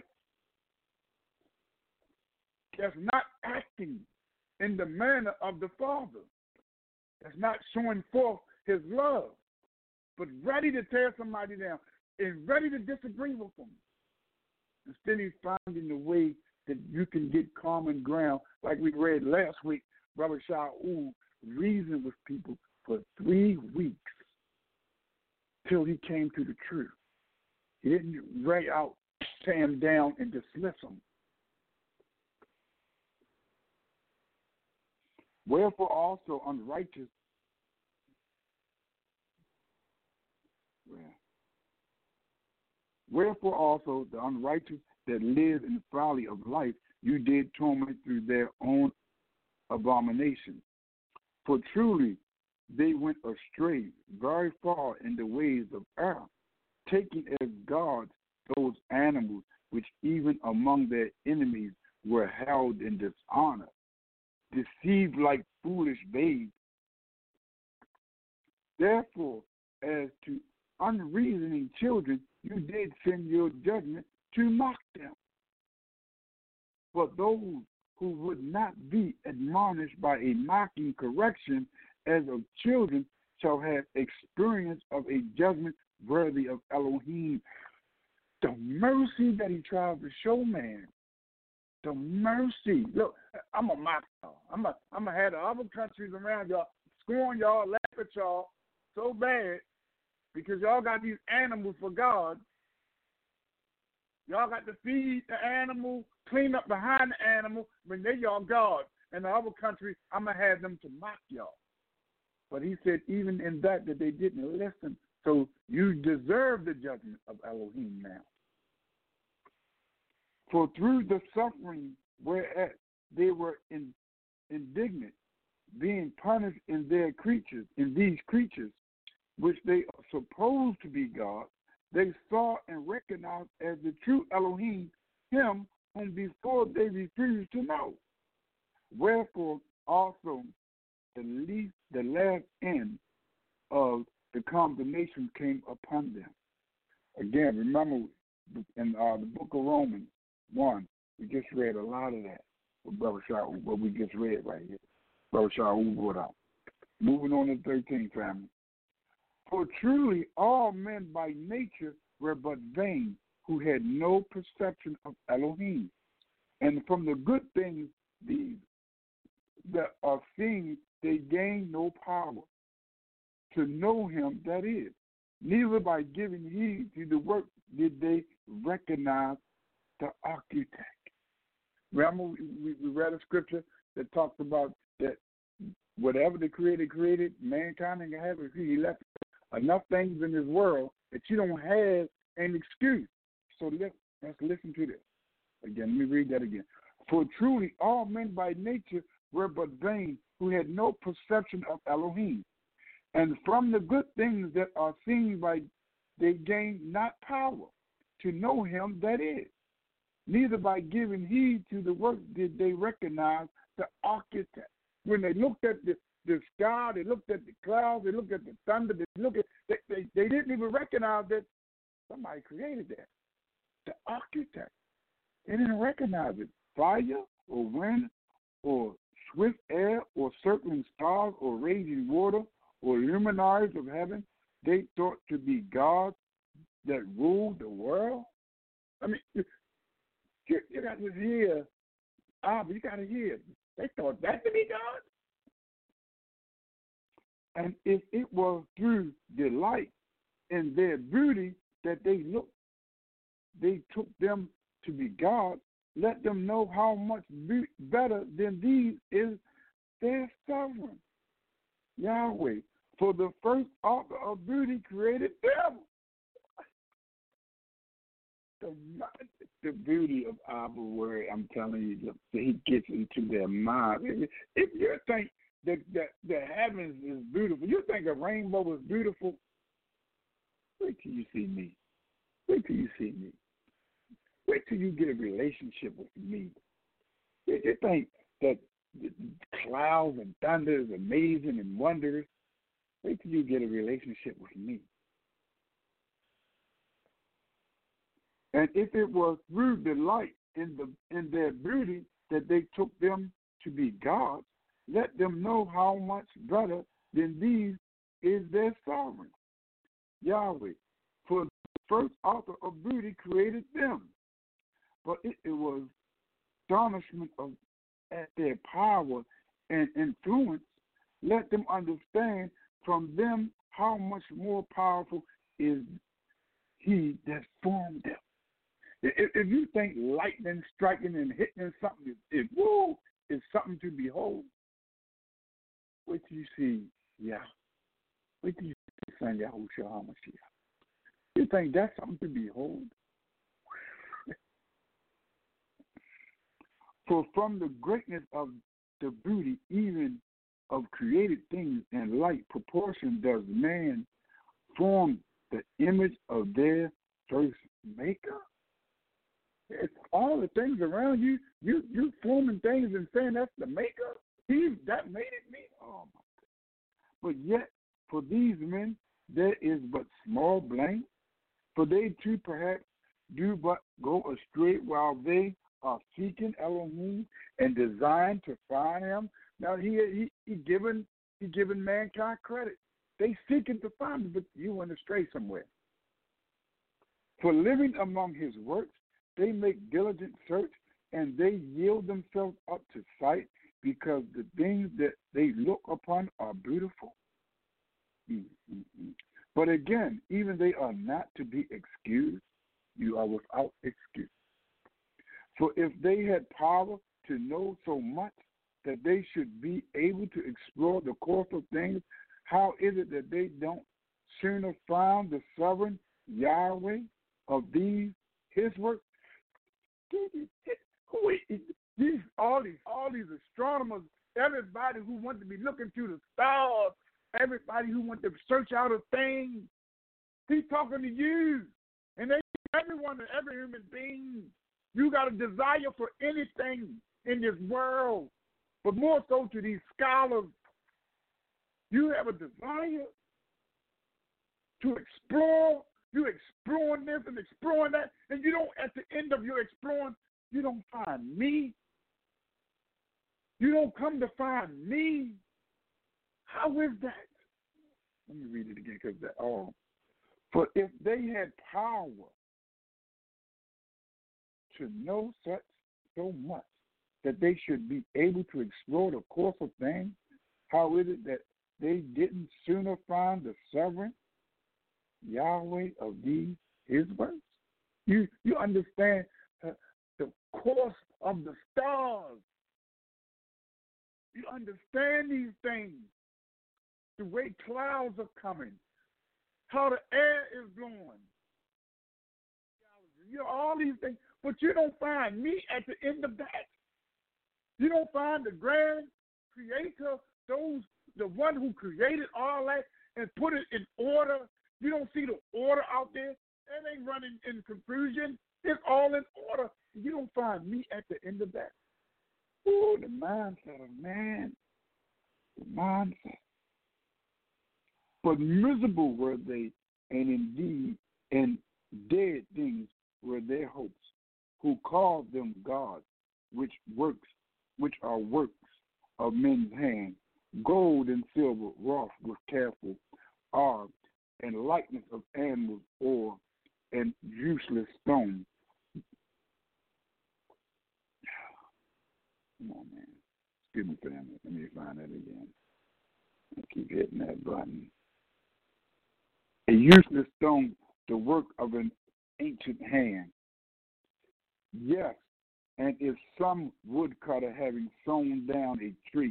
that's not acting in the manner of the Father, that's not showing forth his love, but ready to tear somebody down and ready to disagree with them. Instead of finding a way that you can get common ground, like we read last week, Brother Shaul reasoned with people for three weeks till he came to the truth. He didn't right out tear him down and dismiss him. Wherefore also unrighteous, wherefore also the unrighteous that live in the folly of life, you did torment through their own abomination. For truly they went astray very far in the ways of error, taking as gods those animals which even among their enemies were held in dishonor, deceived like foolish babes. Therefore, as to unreasoning children, you did send your judgment to mock them. But those who would not be admonished by a mocking correction as of children shall have experience of a judgment worthy of Elohim. The mercy that he tried to show man. The mercy. Look, I'm a mock y'all. I'm a I'm gonna have the other countries around y'all scorn y'all, laugh at y'all so bad because y'all got these animals for God. Y'all got to feed the animal, clean up behind the animal, when they y'all God. In the other country, I'm going to have them to mock y'all. But he said even in that, that they didn't listen. So you deserve the judgment of Elohim now. For through the suffering whereat they were in, indignant, being punished in their creatures, in these creatures, which they are supposed to be God, they saw and recognized as the true Elohim, him whom before they refused to know. Wherefore also the least, the last end of the condemnation came upon them. Again, remember in uh, the book of Romans one, we just read a lot of that with Brother Shaul, what we just read right here. Brother Shaul brought out. Moving on to thirteen, family. For truly all men by nature were but vain, who had no perception of Elohim. And from the good things these that are seen, they gain no power to know him that is. Neither by giving heed to the work did they recognize the architect. Remember, we, we read a scripture that talks about that whatever the Creator created, mankind can have it. He left enough things in this world that you don't have an excuse. So let's, let's listen to this. Again, let me read that again. For truly all men by nature were but vain, who had no perception of Elohim. And from the good things that are seen by they gain not power to know him that is. Neither by giving heed to the work did they recognize the architect. When they looked at the, the sky, they looked at the clouds, they looked at the thunder, they looked at they, they, they didn't even recognize that somebody created that. The architect. They didn't recognize it. Fire or wind or swift air or circling stars or raging water or luminaries of heaven, they thought to be gods that ruled the world. I mean, you, you got to hear, ah, but you got to hear, they thought that to be God. And if it was through delight in their beauty that they looked, they took them to be God, let them know how much be- better than these is their sovereign, Yahweh. For the first author of beauty created them. The, the beauty of our word, I'm telling you, look, he gets into their mind. If you think that, that the heavens is beautiful, you think a rainbow is beautiful, wait till you see me. Wait till you see me. Wait till you get a relationship with me. You, you think that the clouds and thunder is amazing and wondrous. Wait till you get a relationship with me. And if it was through delight in the in their beauty that they took them to be gods, let them know how much better than these is their sovereign, Yahweh. For the first author of beauty created them. But it, it was astonishment of at their power and influence. Let them understand from them how much more powerful is he that formed them. If, if you think lightning striking and hitting something is, is woo, is something to behold, wait till you see, yeah. Wait till you see Son Yahushua HaMashiach. You think that's something to behold? For from the greatness of the beauty, even of created things in like proportion, does man form the image of their first maker? It's all the things around you, you you forming things and saying that's the maker. He that made it me. Oh my God. But yet for these men there is but small blame, for they too perhaps do but go astray while they are seeking Elohim and designed to find him. Now he he he given he given mankind credit. They seeking to find him, but you went astray somewhere. For living among his works, they make diligent search, and they yield themselves up to sight, because the things that they look upon are beautiful. Mm-hmm. But again, even they are not to be excused. You are without excuse. For if they had power to know so much that they should be able to explore the course of things, how is it that they don't sooner find the sovereign Yahweh of these his works? Who is these all these all these astronomers, everybody who wants to be looking through the stars, everybody who wants to search out a thing, he's talking to you. And they everyone and every human being. You got a desire for anything in this world, but more so to these scholars. You have a desire to explore. You're exploring this and exploring that, and you don't, at the end of your exploring, you don't find me. You don't come to find me. How is that? Let me read it again, because that all. For if they had power to know such so much that they should be able to explore the course of things, how is it that they didn't sooner find the sovereign Yahweh of these his works? You you understand uh, the course of the stars. You understand these things, the way clouds are coming, how the air is blowing. You know, all these things, but you don't find me at the end of that. You don't find the grand creator, those the one who created all that and put it in order. You don't see the order out there. It ain't running in confusion. It's all in order. You don't find me at the end of that. Oh, the mindset of man. The mindset. But miserable were they, and indeed, and dead things were their hopes, who called them gods, which works, which are works of men's hands, gold and silver, wrought with careful art, and likeness of animals, or and useless stone. Come on, man. Excuse me, family. Let me find that again. I keep hitting that button. A useless stone, the work of an ancient hand. Yes, and if some woodcutter having sawn down a tree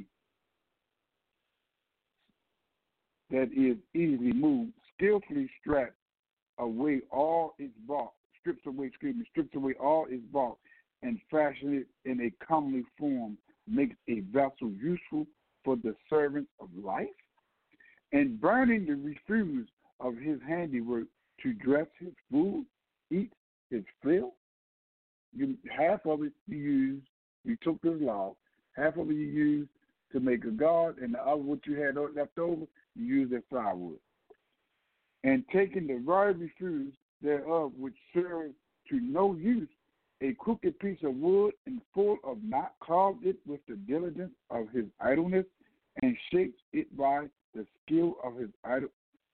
that is easily moved, skillfully straps away all its bark, strips away, excuse me, strips away all its bark, and fashion it in a comely form, makes a vessel useful for the servants of life, and burning the refuse of his handiwork to dress his food, eat his fill. You, half of it you use, you took this law, half of it you use to make a god, and the other what you had left over, you use as firewood. And taking the very refuse thereof, which serve to no use, a crooked piece of wood and full of knot, carved it with the diligence of his idleness, and shapes it by the skill of his idle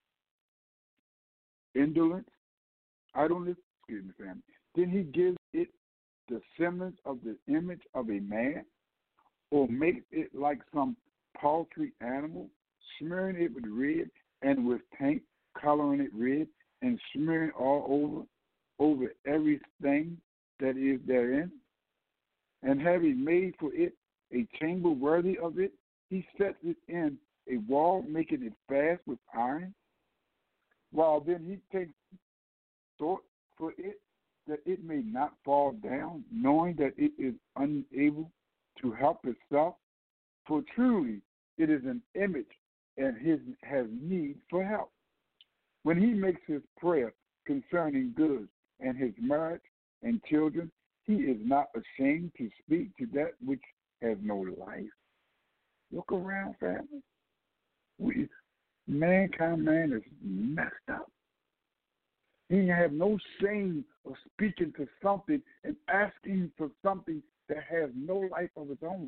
indolence, idleness, excuse me, family. Then he gives it the semblance of the image of a man, or makes it like some paltry animal, smearing it with red and with paint, coloring it red, and smearing all over over everything that is therein. And having made for it a chamber worthy of it, he sets it in a wall, making it fast with iron. While then he takes thought for it, that it may not fall down, knowing that it is unable to help itself. For truly it is an image, and his has need for help. When he makes his prayer concerning goods and his marriage and children, he is not ashamed to speak to that which has no life. Look around, family. We, mankind, man, is messed up. He have no shame of speaking to something and asking for something that has no life of its own.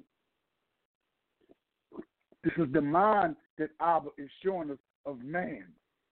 This is the mind that Abba is showing us of man.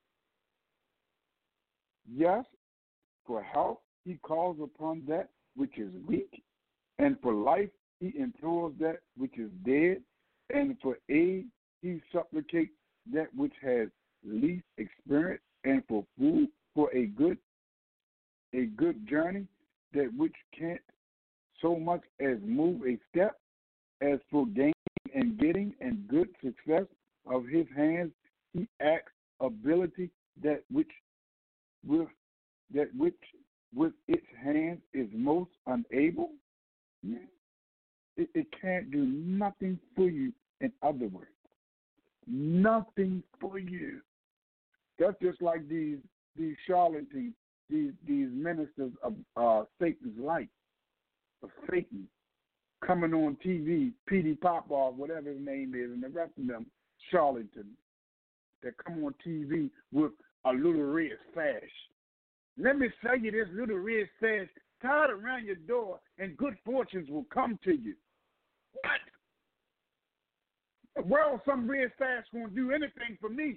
Yes, for health he calls upon that which is weak, and for life he implores that which is dead, and for aid he supplicates that which has least experience, and for food, for a good a good journey, that which can't so much as move a step, as for gain and getting and good success of his hands, he acts ability that which with that which with its hands is most unable. Yeah. It, it can't do nothing for you. In other words, nothing for you. That's just like these these charlatans, these these ministers of uh, Satan's light, of Satan, coming on T V, P D Popoff, whatever his name is, and the rest of them charlatans that come on T V with a little red sash. Let me sell you this little red sash, tie it around your door, and good fortunes will come to you. What? The world, some red sash won't do anything for me.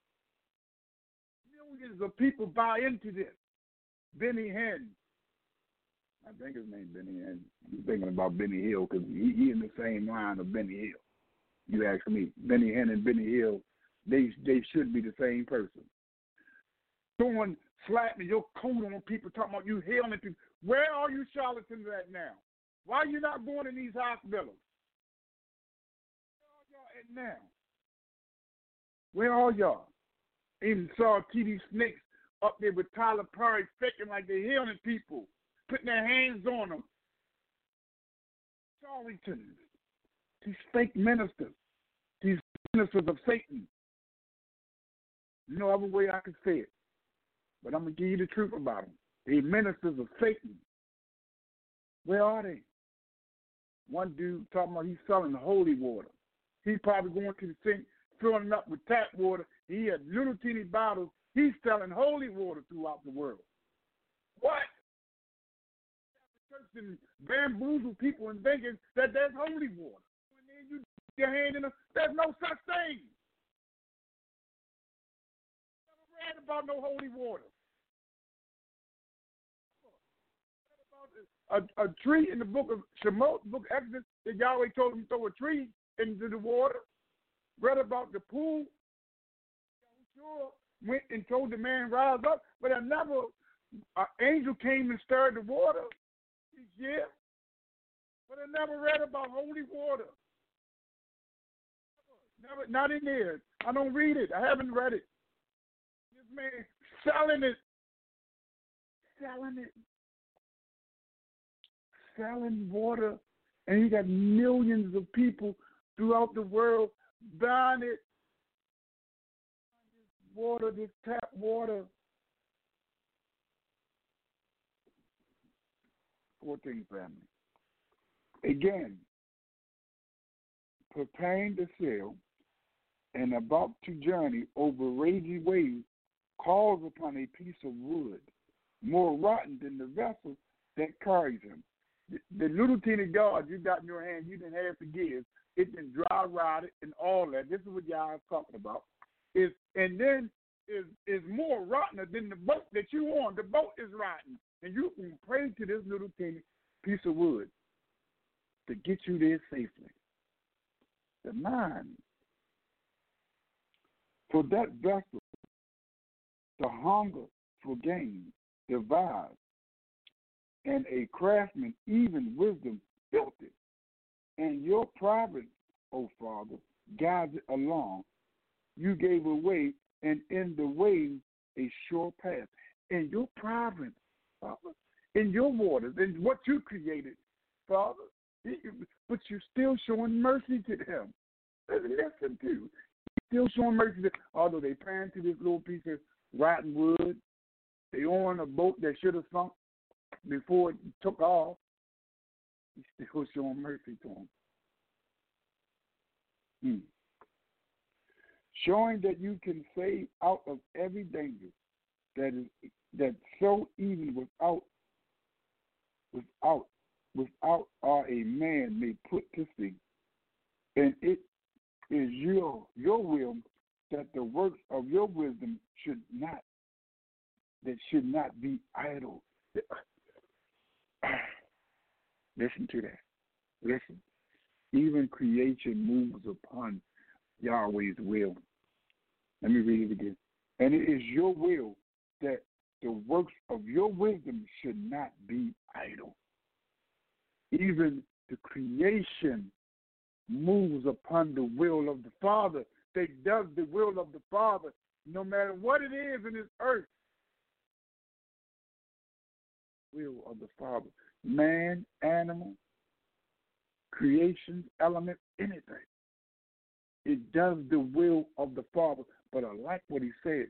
Millions of people buy into this. Benny Hinn. I think his name Benny Hinn. I'm thinking about Benny Hill because he, he in the same line of Benny Hill. You ask me. Benny Hinn and Benny Hill, they they should be the same person. Throwing, slapping your coat on people, talking about you hailing people. Where are you charlatans at now? Why are you not going in these hospitals? Where are y'all at now? Where are y'all? Even saw T D Snakes up there with Tyler Perry faking like they're healing people, putting their hands on them. Charlatans. These fake ministers. These ministers of Satan. No other way I can say it. But I'm going to give you the truth about them. They're ministers of Satan. Where are they? One dude talking about he's selling holy water. He's probably going to the sink, filling up with tap water. He had little teeny bottles. He's selling holy water throughout the world. What? Church and bamboozle people and thinking that there's holy water. When then you put your hand in it, there's no such thing. Never read about no holy water. A, a tree in the book of Shemot, book of Exodus, that Yahweh told him to throw a tree into the water. Read about the pool. Sure, went and told the man rise up, but I never, an angel came and stirred the water each year. But I never read about holy water. Never, not in there. I don't read it. I haven't read it. This man selling it, selling it. Selling water, and he got millions of people throughout the world buying it. This water, this tap water. fourteen family. Again, preparing to sail and about to journey over raging waves, calls upon a piece of wood more rotten than the vessel that carries him. The, the little teeny God you got in your hand, you didn't have to give. It's been dry rotted and all that. This is what y'all is talking about. Is and then is is more rotten than the boat that you on. The boat is rotten, and you can pray to this little teeny piece of wood to get you there safely. The mind for that vessel, the hunger for gain, devised, and a craftsman, even wisdom, built it. And your providence, O Father, guides it along. You gave away, and in the way, a sure path. In your providence, Father, in your waters, in what you created, Father, but you're still showing mercy to them. Listen to, still showing mercy to them. Although they pan to this little piece of rotten wood, they on a boat that should have sunk before it took off. He's still showing mercy to them. Hmm. Showing that you can save out of every danger that is that so even without without without are a man may put to sea. And it is your your will that the works of your wisdom should not that should not be idle. Listen to that. Listen. Even creation moves upon Yahweh's will. Let me read it again. And it is your will that the works of your wisdom should not be idle. Even the creation moves upon the will of the Father. They does the will of the Father, no matter what it is in this earth. Will of the Father. Man, animal, creation, element, anything. It does the will of the Father. But I like what he said.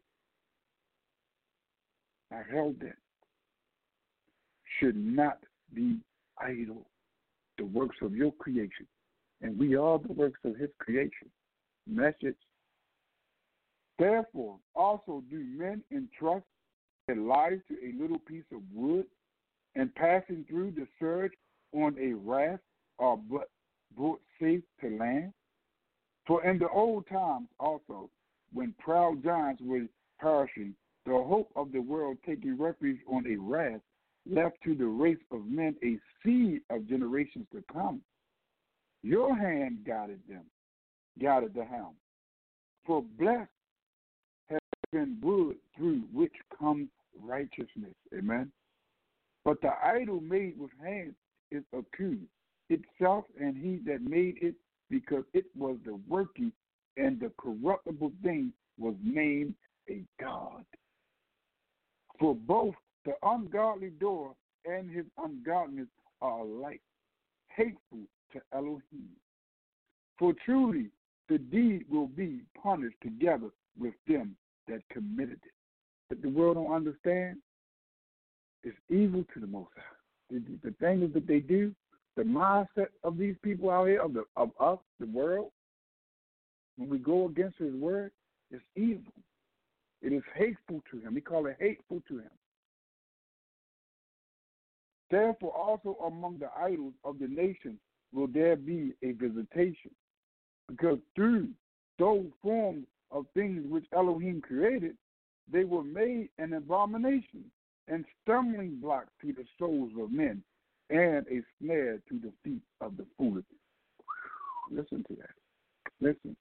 I held that. Should not be idle. The works of your creation. And we are the works of his creation. Message. Therefore, also do men entrust their lives to a little piece of wood, and passing through the surge on a raft are but brought safe to land? For in the old times also, when proud giants were perishing, the hope of the world taking refuge on a raft left to the race of men a seed of generations to come. Your hand guided them, guided the helm. For blessed has been wood through which comes righteousness. Amen. But the idol made with hands is accused itself, and he that made it, because it was the working and the corruptible thing, was named a god. For both the ungodly door and his ungodliness are alike hateful to Elohim. For truly the deed will be punished together with them that committed it. But the world don't understand. It's evil to the Most High. The, the things that they do, the mindset of these people out here, of, the, of us, the world, when we go against his word, it's evil. It is hateful to him. We call it hateful to him. Therefore, also among the idols of the nations will there be a visitation, because through those forms of things which Elohim created, they were made an abomination and stumbling block to the souls of men, and a snare to the feet of the foolish. Listen to that. Listen.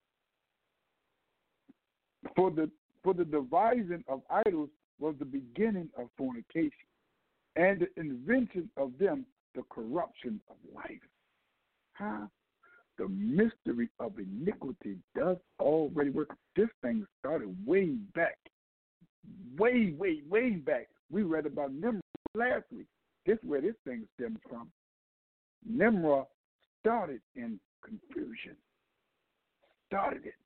For the for the devising of idols was the beginning of fornication, and the invention of them the corruption of life. Huh? The mystery of iniquity does already work. This thing started way back. Way, way, way back. We read about Nimrod last week. This is where this thing stems from. Nimrod started in confusion. Started it.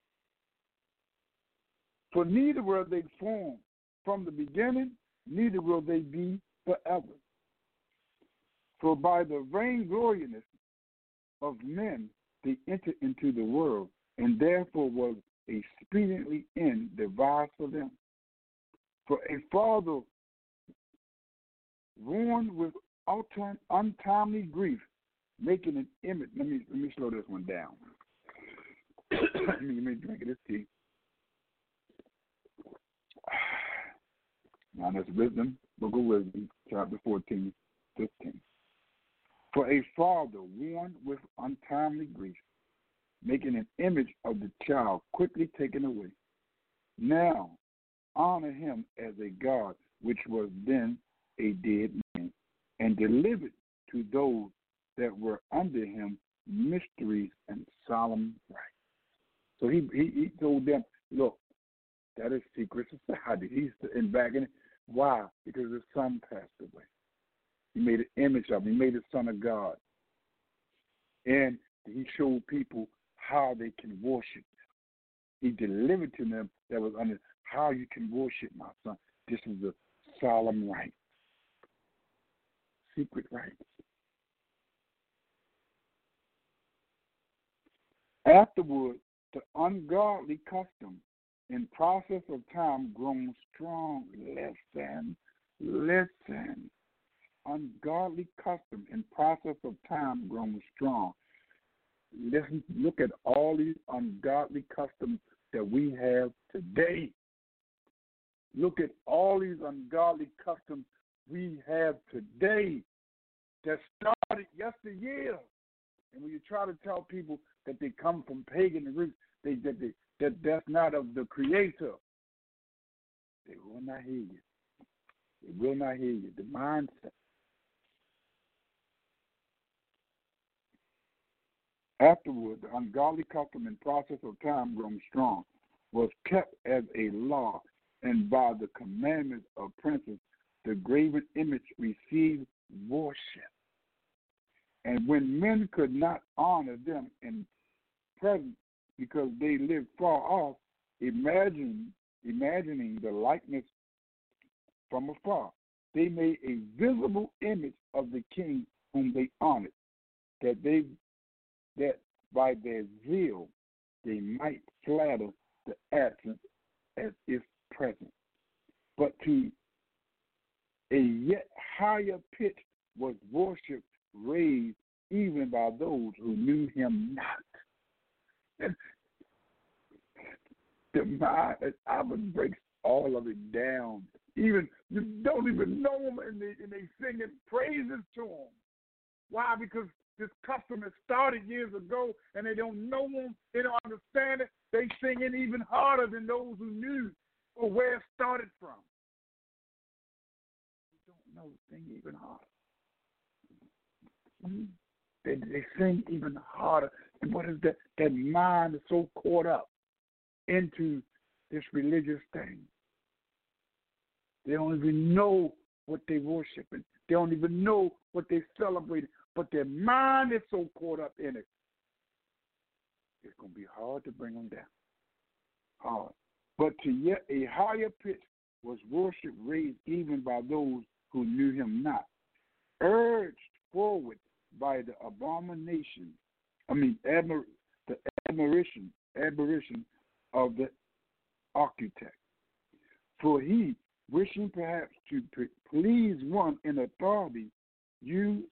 For neither will they form from the beginning, neither will they be forever. For by the vaingloriousness of men they entered into the world, and therefore was a speedily end devised for them. For a father warned with ultim- untimely grief, making an image. Let me let me slow this one down. let, me, let me drink this tea. Now that's Wisdom, Book of Wisdom, chapter fourteen, fifteen. For a father warned with untimely grief, making an image of the child quickly taken away. Now honor him as a God, which was then a dead man, and delivered to those that were under him mysteries and solemn rites. So he, he, he told them, look, that is secret society. He's in back in it. Why? Because his son passed away. He made an image of him. He made the Son of God. And he showed people how they can worship him. He delivered to them that was under how you can worship my son. This is a solemn rite. Secret rites. Afterward, the ungodly custom in process of time grown strong. Listen, listen. Ungodly custom in process of time grown strong. Listen, look at all these ungodly customs that we have today. Look at all these ungodly customs we have today that started yesteryear. And when you try to tell people that they come from pagan roots, they, that, they, that that's not of the Creator, they will not hear you. They will not hear you. The mindset. Afterward, the ungodly custom and process of time grown strong was kept as a law, and by the commandments of princes, the graven image received worship. And when men could not honor them in presence because they lived far off, imagine, imagining the likeness from afar, they made a visible image of the king whom they honored, that they that by their zeal they might flatter the absent as if present. But to a yet higher pitch was worship raised even by those who knew him not. And the mind, Albert breaks all of it down. Even you don't even know him, and they, and they singing praises to him. Why? Because this custom has started years ago, and they don't know him. They don't understand it. They sing it even harder than those who knew or where it started from. They don't know. Sing even harder. Mm-hmm. They, they sing even harder. And what is that? That mind is so caught up into this religious thing. They don't even know what they're worshiping. They don't even know what they're celebrating. But their mind is so caught up in it. It's going to be hard to bring them down. Hard. But to yet a higher pitch was worship raised even by those who knew him not, urged forward by the abomination, I mean, admir- the admiration, admiration of the architect. For he, wishing perhaps to please one in authority, used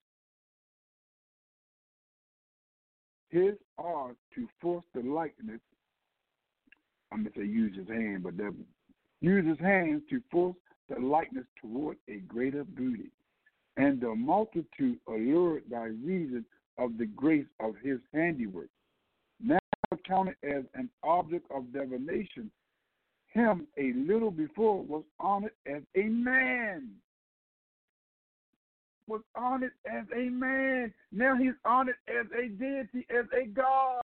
his art to force the likeness. I'm going to say use his hand, but that use his hands to force the likeness toward a greater beauty. And the multitude allured by reason of the grace of his handiwork, now counted as an object of divination, him a little before was honored as a man. Was honored as a man. Now he's honored as a deity, as a God.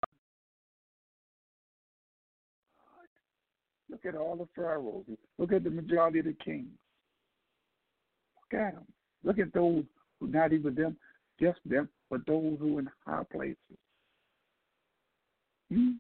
Look at all the pharaohs. Look at the majority of the kings. Look at them. Look at those who not even them, just them, but those who in high places. Hmm?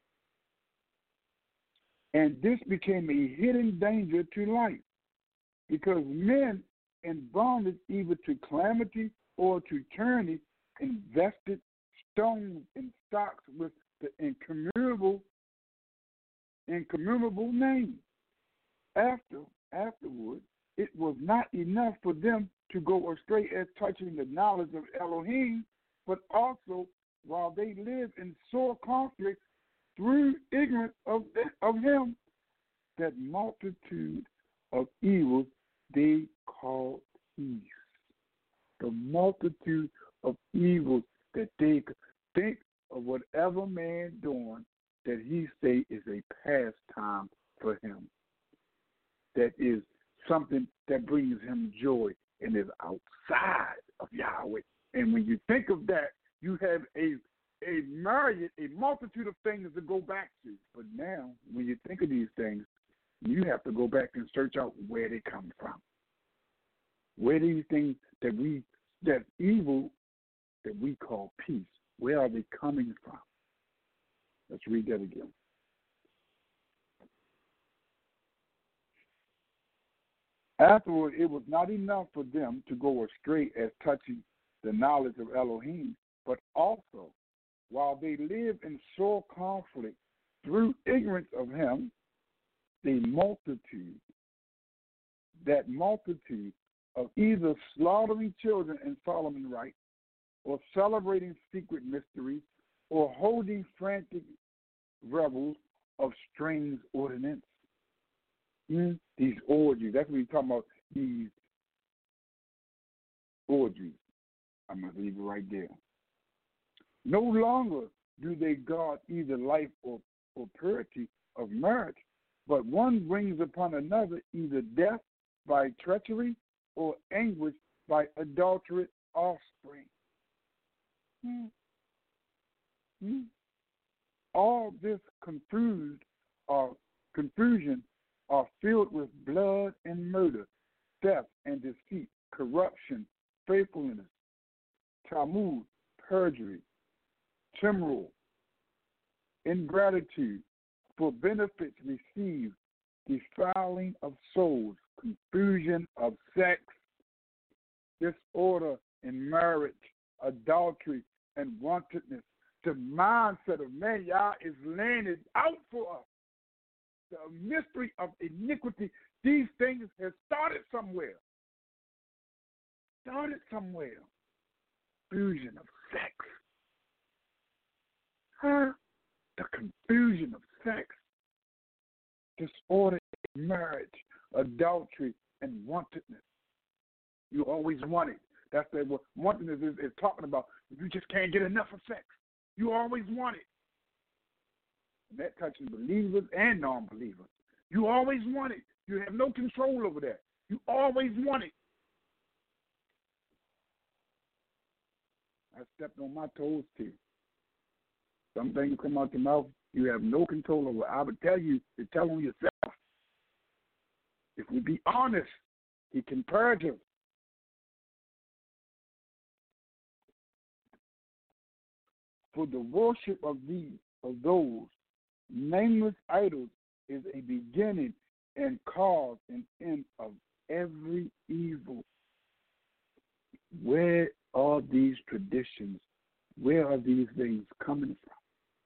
And this became a hidden danger to life, because men in bondage either to calamity or to tyranny invested stones in stocks with the incommensurable, incommensurable name. After, afterward, it was not enough for them to go astray as touching the knowledge of Elohim, but also while they live in sore conflict through ignorance of, of him, that multitude of evils they call peace. The multitude of evils that they think of whatever man doing that he say is a pastime for him, that is something that brings him joy and is outside of Yahweh. And when you think of that, you have a a myriad, a multitude of things to go back to. But now, when you think of these things, you have to go back and search out where they come from. Where these things that we, that evil that we call peace, where are they coming from? Let's read that again. Afterward, it was not enough for them to go astray as touching the knowledge of Elohim, but also, while they live in sore conflict through ignorance of him, the multitude, that multitude of either slaughtering children in Solomon rite, or celebrating secret mysteries, or holding frantic revels of strange ordinance. Mm, these orgies, that's what we're talking about, these orgies. I'm going to leave it right there. No longer do they guard either life or, or purity of marriage, but one brings upon another either death by treachery or anguish by adulterate offspring. Hmm. Hmm. All this confused or confusion are filled with blood and murder, theft and deceit, corruption, faithfulness, Talmud, perjury, timorol, ingratitude, for benefits received, defiling of souls, confusion of sex, disorder in marriage, adultery, and wantonness. The mindset of man, Yah, is laying it out for us. The mystery of iniquity, these things have started somewhere. Started somewhere. Confusion of sex. Huh? The confusion of sex. Disorder in marriage, adultery, and wantonness. You always want it. That's what wantonness is, is talking about. You just can't get enough of sex. You always want it. And that touches believers and non-believers. You always want it. You have no control over that. You always want it. I stepped on my toes too. Some things come out your mouth you have no control over. I would tell you to tell on yourself. If we be honest, he can purge us. For the worship of these, of those nameless idols, is a beginning and cause and end of every evil. Where are these traditions? Where are these things coming from?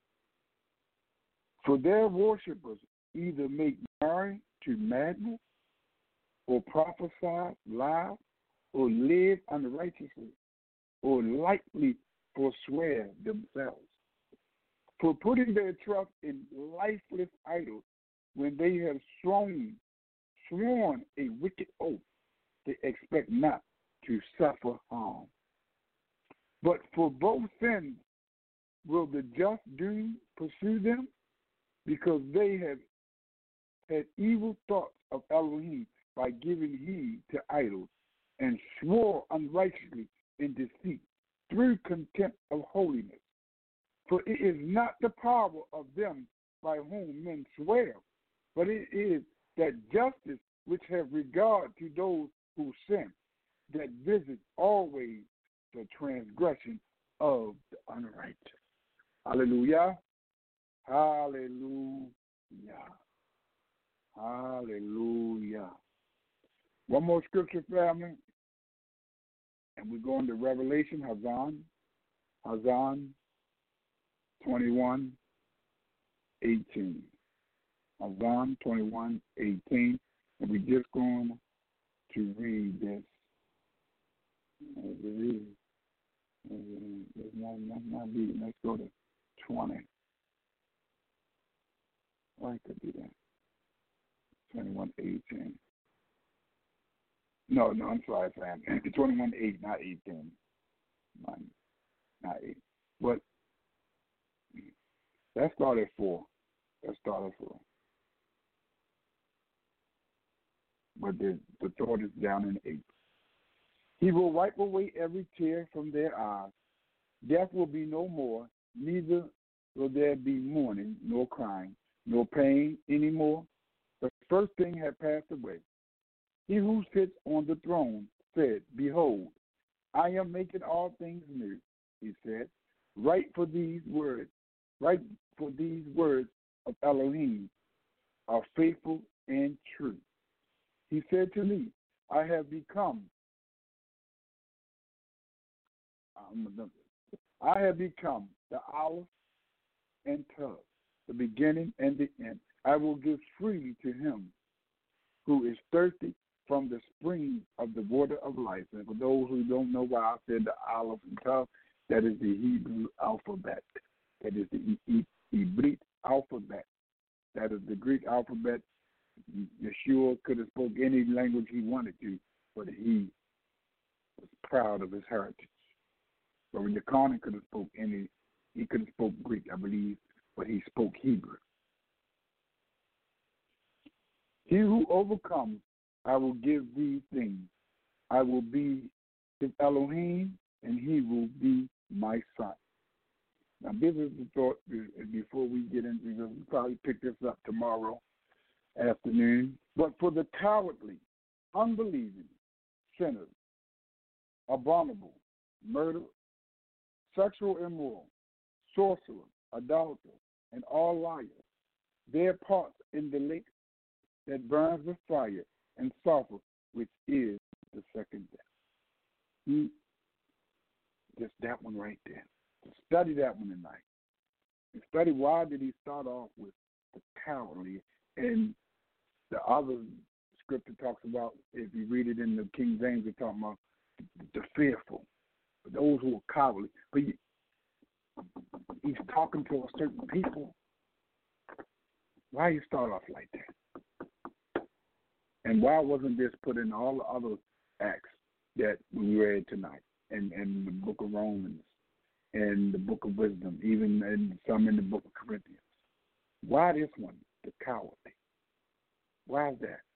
For their worshippers either make merry to madness, or prophesy lies, or live unrighteously, or lightly forswear themselves. For putting their trust in lifeless idols, when they have sworn, sworn a wicked oath, they expect not to suffer harm. But for both sins will the just doom pursue them, because they have had evil thoughts of Elohim by giving heed to idols, and swore unrighteously in deceit through contempt of holiness. For it is not the power of them by whom men swear, but it is that justice which have regard to those who sin, that visits always the transgression of the unrighteous. Hallelujah. Hallelujah. Hallelujah. One more scripture, family, and we're going to Revelation, Hazan, Hazan twenty-one eighteen. Hazan twenty-one eighteen, and we're just going to read this I believe. Let's not, let's not be. Let's go to twenty. Why it could be that? twenty-one eighteen. No, no, I'm sorry, fam. twenty-one eight, not eighteen. Not, not eight. But let's start at four. Let's start at four. But the, the thought is down in eight. He will wipe away every tear from their eyes. Death will be no more, neither will there be mourning, nor crying, nor pain anymore. The first thing had passed away. He who sits on the throne said, Behold, I am making all things new. He said, Write for these words, write for these words of Elohim are faithful and true. He said to me, I have become, I have become the Aleph and Tav, the beginning and the end. I will give freely to him who is thirsty from the spring of the water of life. And for those who don't know why I said the Aleph and Tav, that is the Hebrew alphabet. That is the Hebrew alphabet. That is the Greek alphabet. Yeshua could have spoke any language he wanted to, but he was proud of his heritage. But when Yochanan could have spoke any, he could have spoke Greek, I believe, but he spoke Hebrew. He who overcomes, I will give these things. I will be his Elohim, and he will be my son. Now, this is the thought before we get into this. We'll probably pick this up tomorrow afternoon. But for the cowardly, unbelieving, sinners, abominable, murderers, sexual immoral, sorcerers, idolaters, and all liars, their parts in the lake that burns with fire and sulfur, which is the second death. Hmm. Just that one right there. Study that one tonight. And study why did he start off with the cowardly. And the other scripture talks about, if you read it in the King James, it's talking about the fearful, those who are cowardly. But he, he's talking to a certain people. Why you start off like that? And why wasn't this put in all the other acts that we read tonight, and, and the book of Romans, and the book of wisdom, even in some in the book of Corinthians? Why this one, the cowardly? Why is that?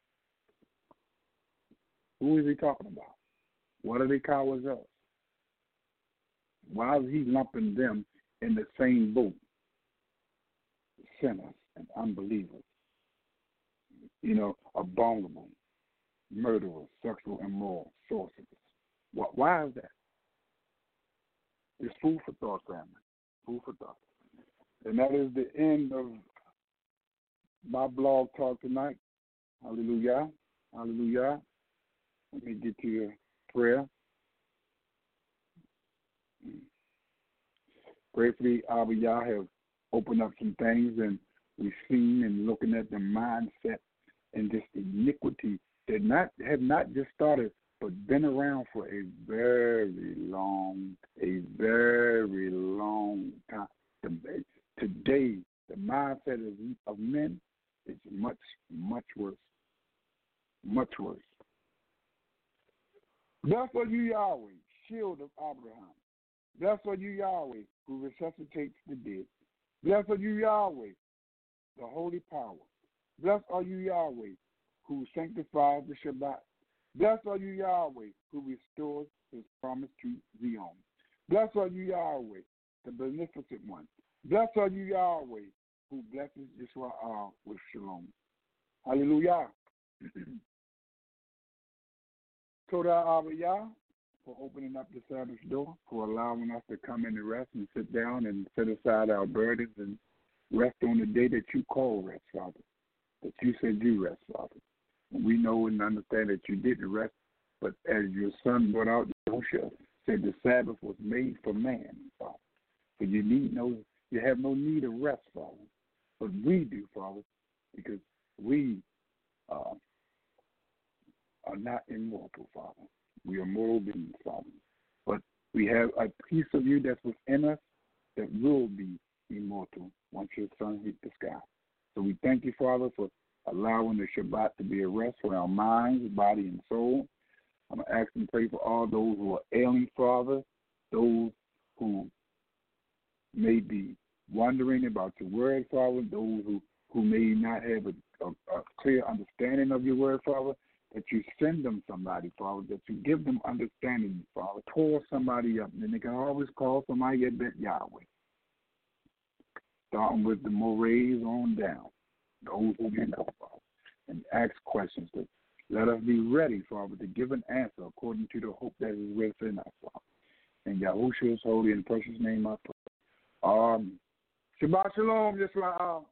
Who is he talking about? What are they cowards of? Why is he lumping them in the same boat? Sinners and unbelievers. You know, abominable, murderers, sexual immoral, sorcerers. Why is that? It's food for thought, family. Food for thought. And that is the end of my blog talk tonight. Hallelujah. Hallelujah. Let me get to your prayer. Gratefully, Abba Yah have opened up some things, and we've seen and looking at the mindset and just iniquity that not have not just started, but been around for a very long, a very long time. Today, the mindset of, of men is much, much worse. Much worse. Blessed are you, Yahweh, shield of Abraham. Blessed are you, Yahweh, who resuscitates the dead. Blessed are you, Yahweh, the holy power. Blessed are you, Yahweh, who sanctifies the Shabbat. Blessed are you, Yahweh, who restores his promise to Zion. Blessed are you, Yahweh, the beneficent one. Blessed are you, Yahweh, who blesses Israel with shalom. Hallelujah. Toda Abba Yah, for opening up the Sabbath door, for allowing us to come in and rest and sit down and set aside our burdens and rest on the day that you call rest, Father, that you said you rest, Father. And we know and understand that you didn't rest, but as your son brought out, Joshua said the Sabbath was made for man, Father. So you need no, you have no need of rest, Father. But we do, Father, because we uh, are not immortal, Father. We are mortal beings, Father. But we have a piece of you that's within us that will be immortal once your Son hit the sky. So we thank you, Father, for allowing the Shabbat to be a rest for our minds, body, and soul. I'm going to ask and pray for all those who are ailing, Father, those who may be wondering about your word, Father, those who, who may not have a, a, a clear understanding of your word, Father, that you send them somebody, Father, that you give them understanding, Father. Call somebody up, and they can always call somebody at that Yahweh. Starting with the Morays on down, those who can know, Father, and ask questions. To let us be ready, Father, to give an answer according to the hope that is within us, Father. In Yahushua's holy and precious name I pray. Um, Shabbat Shalom, Yisrael.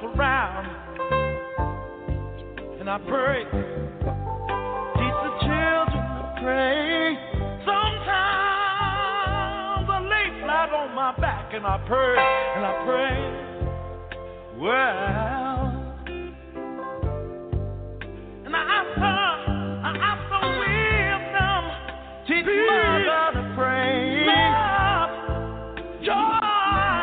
around. And I pray, teach the children to pray. Sometimes I lay flat on my back and I pray, and I pray. Well, and I ask her, I ask her wisdom, teach mother to pray. Love, joy,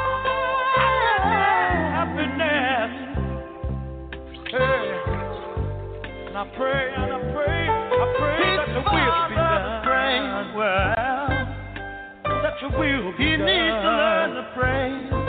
happiness. Hey, and I pray, and I pray, I pray that your will be done. Well, that your will be done. He needs to learn to pray.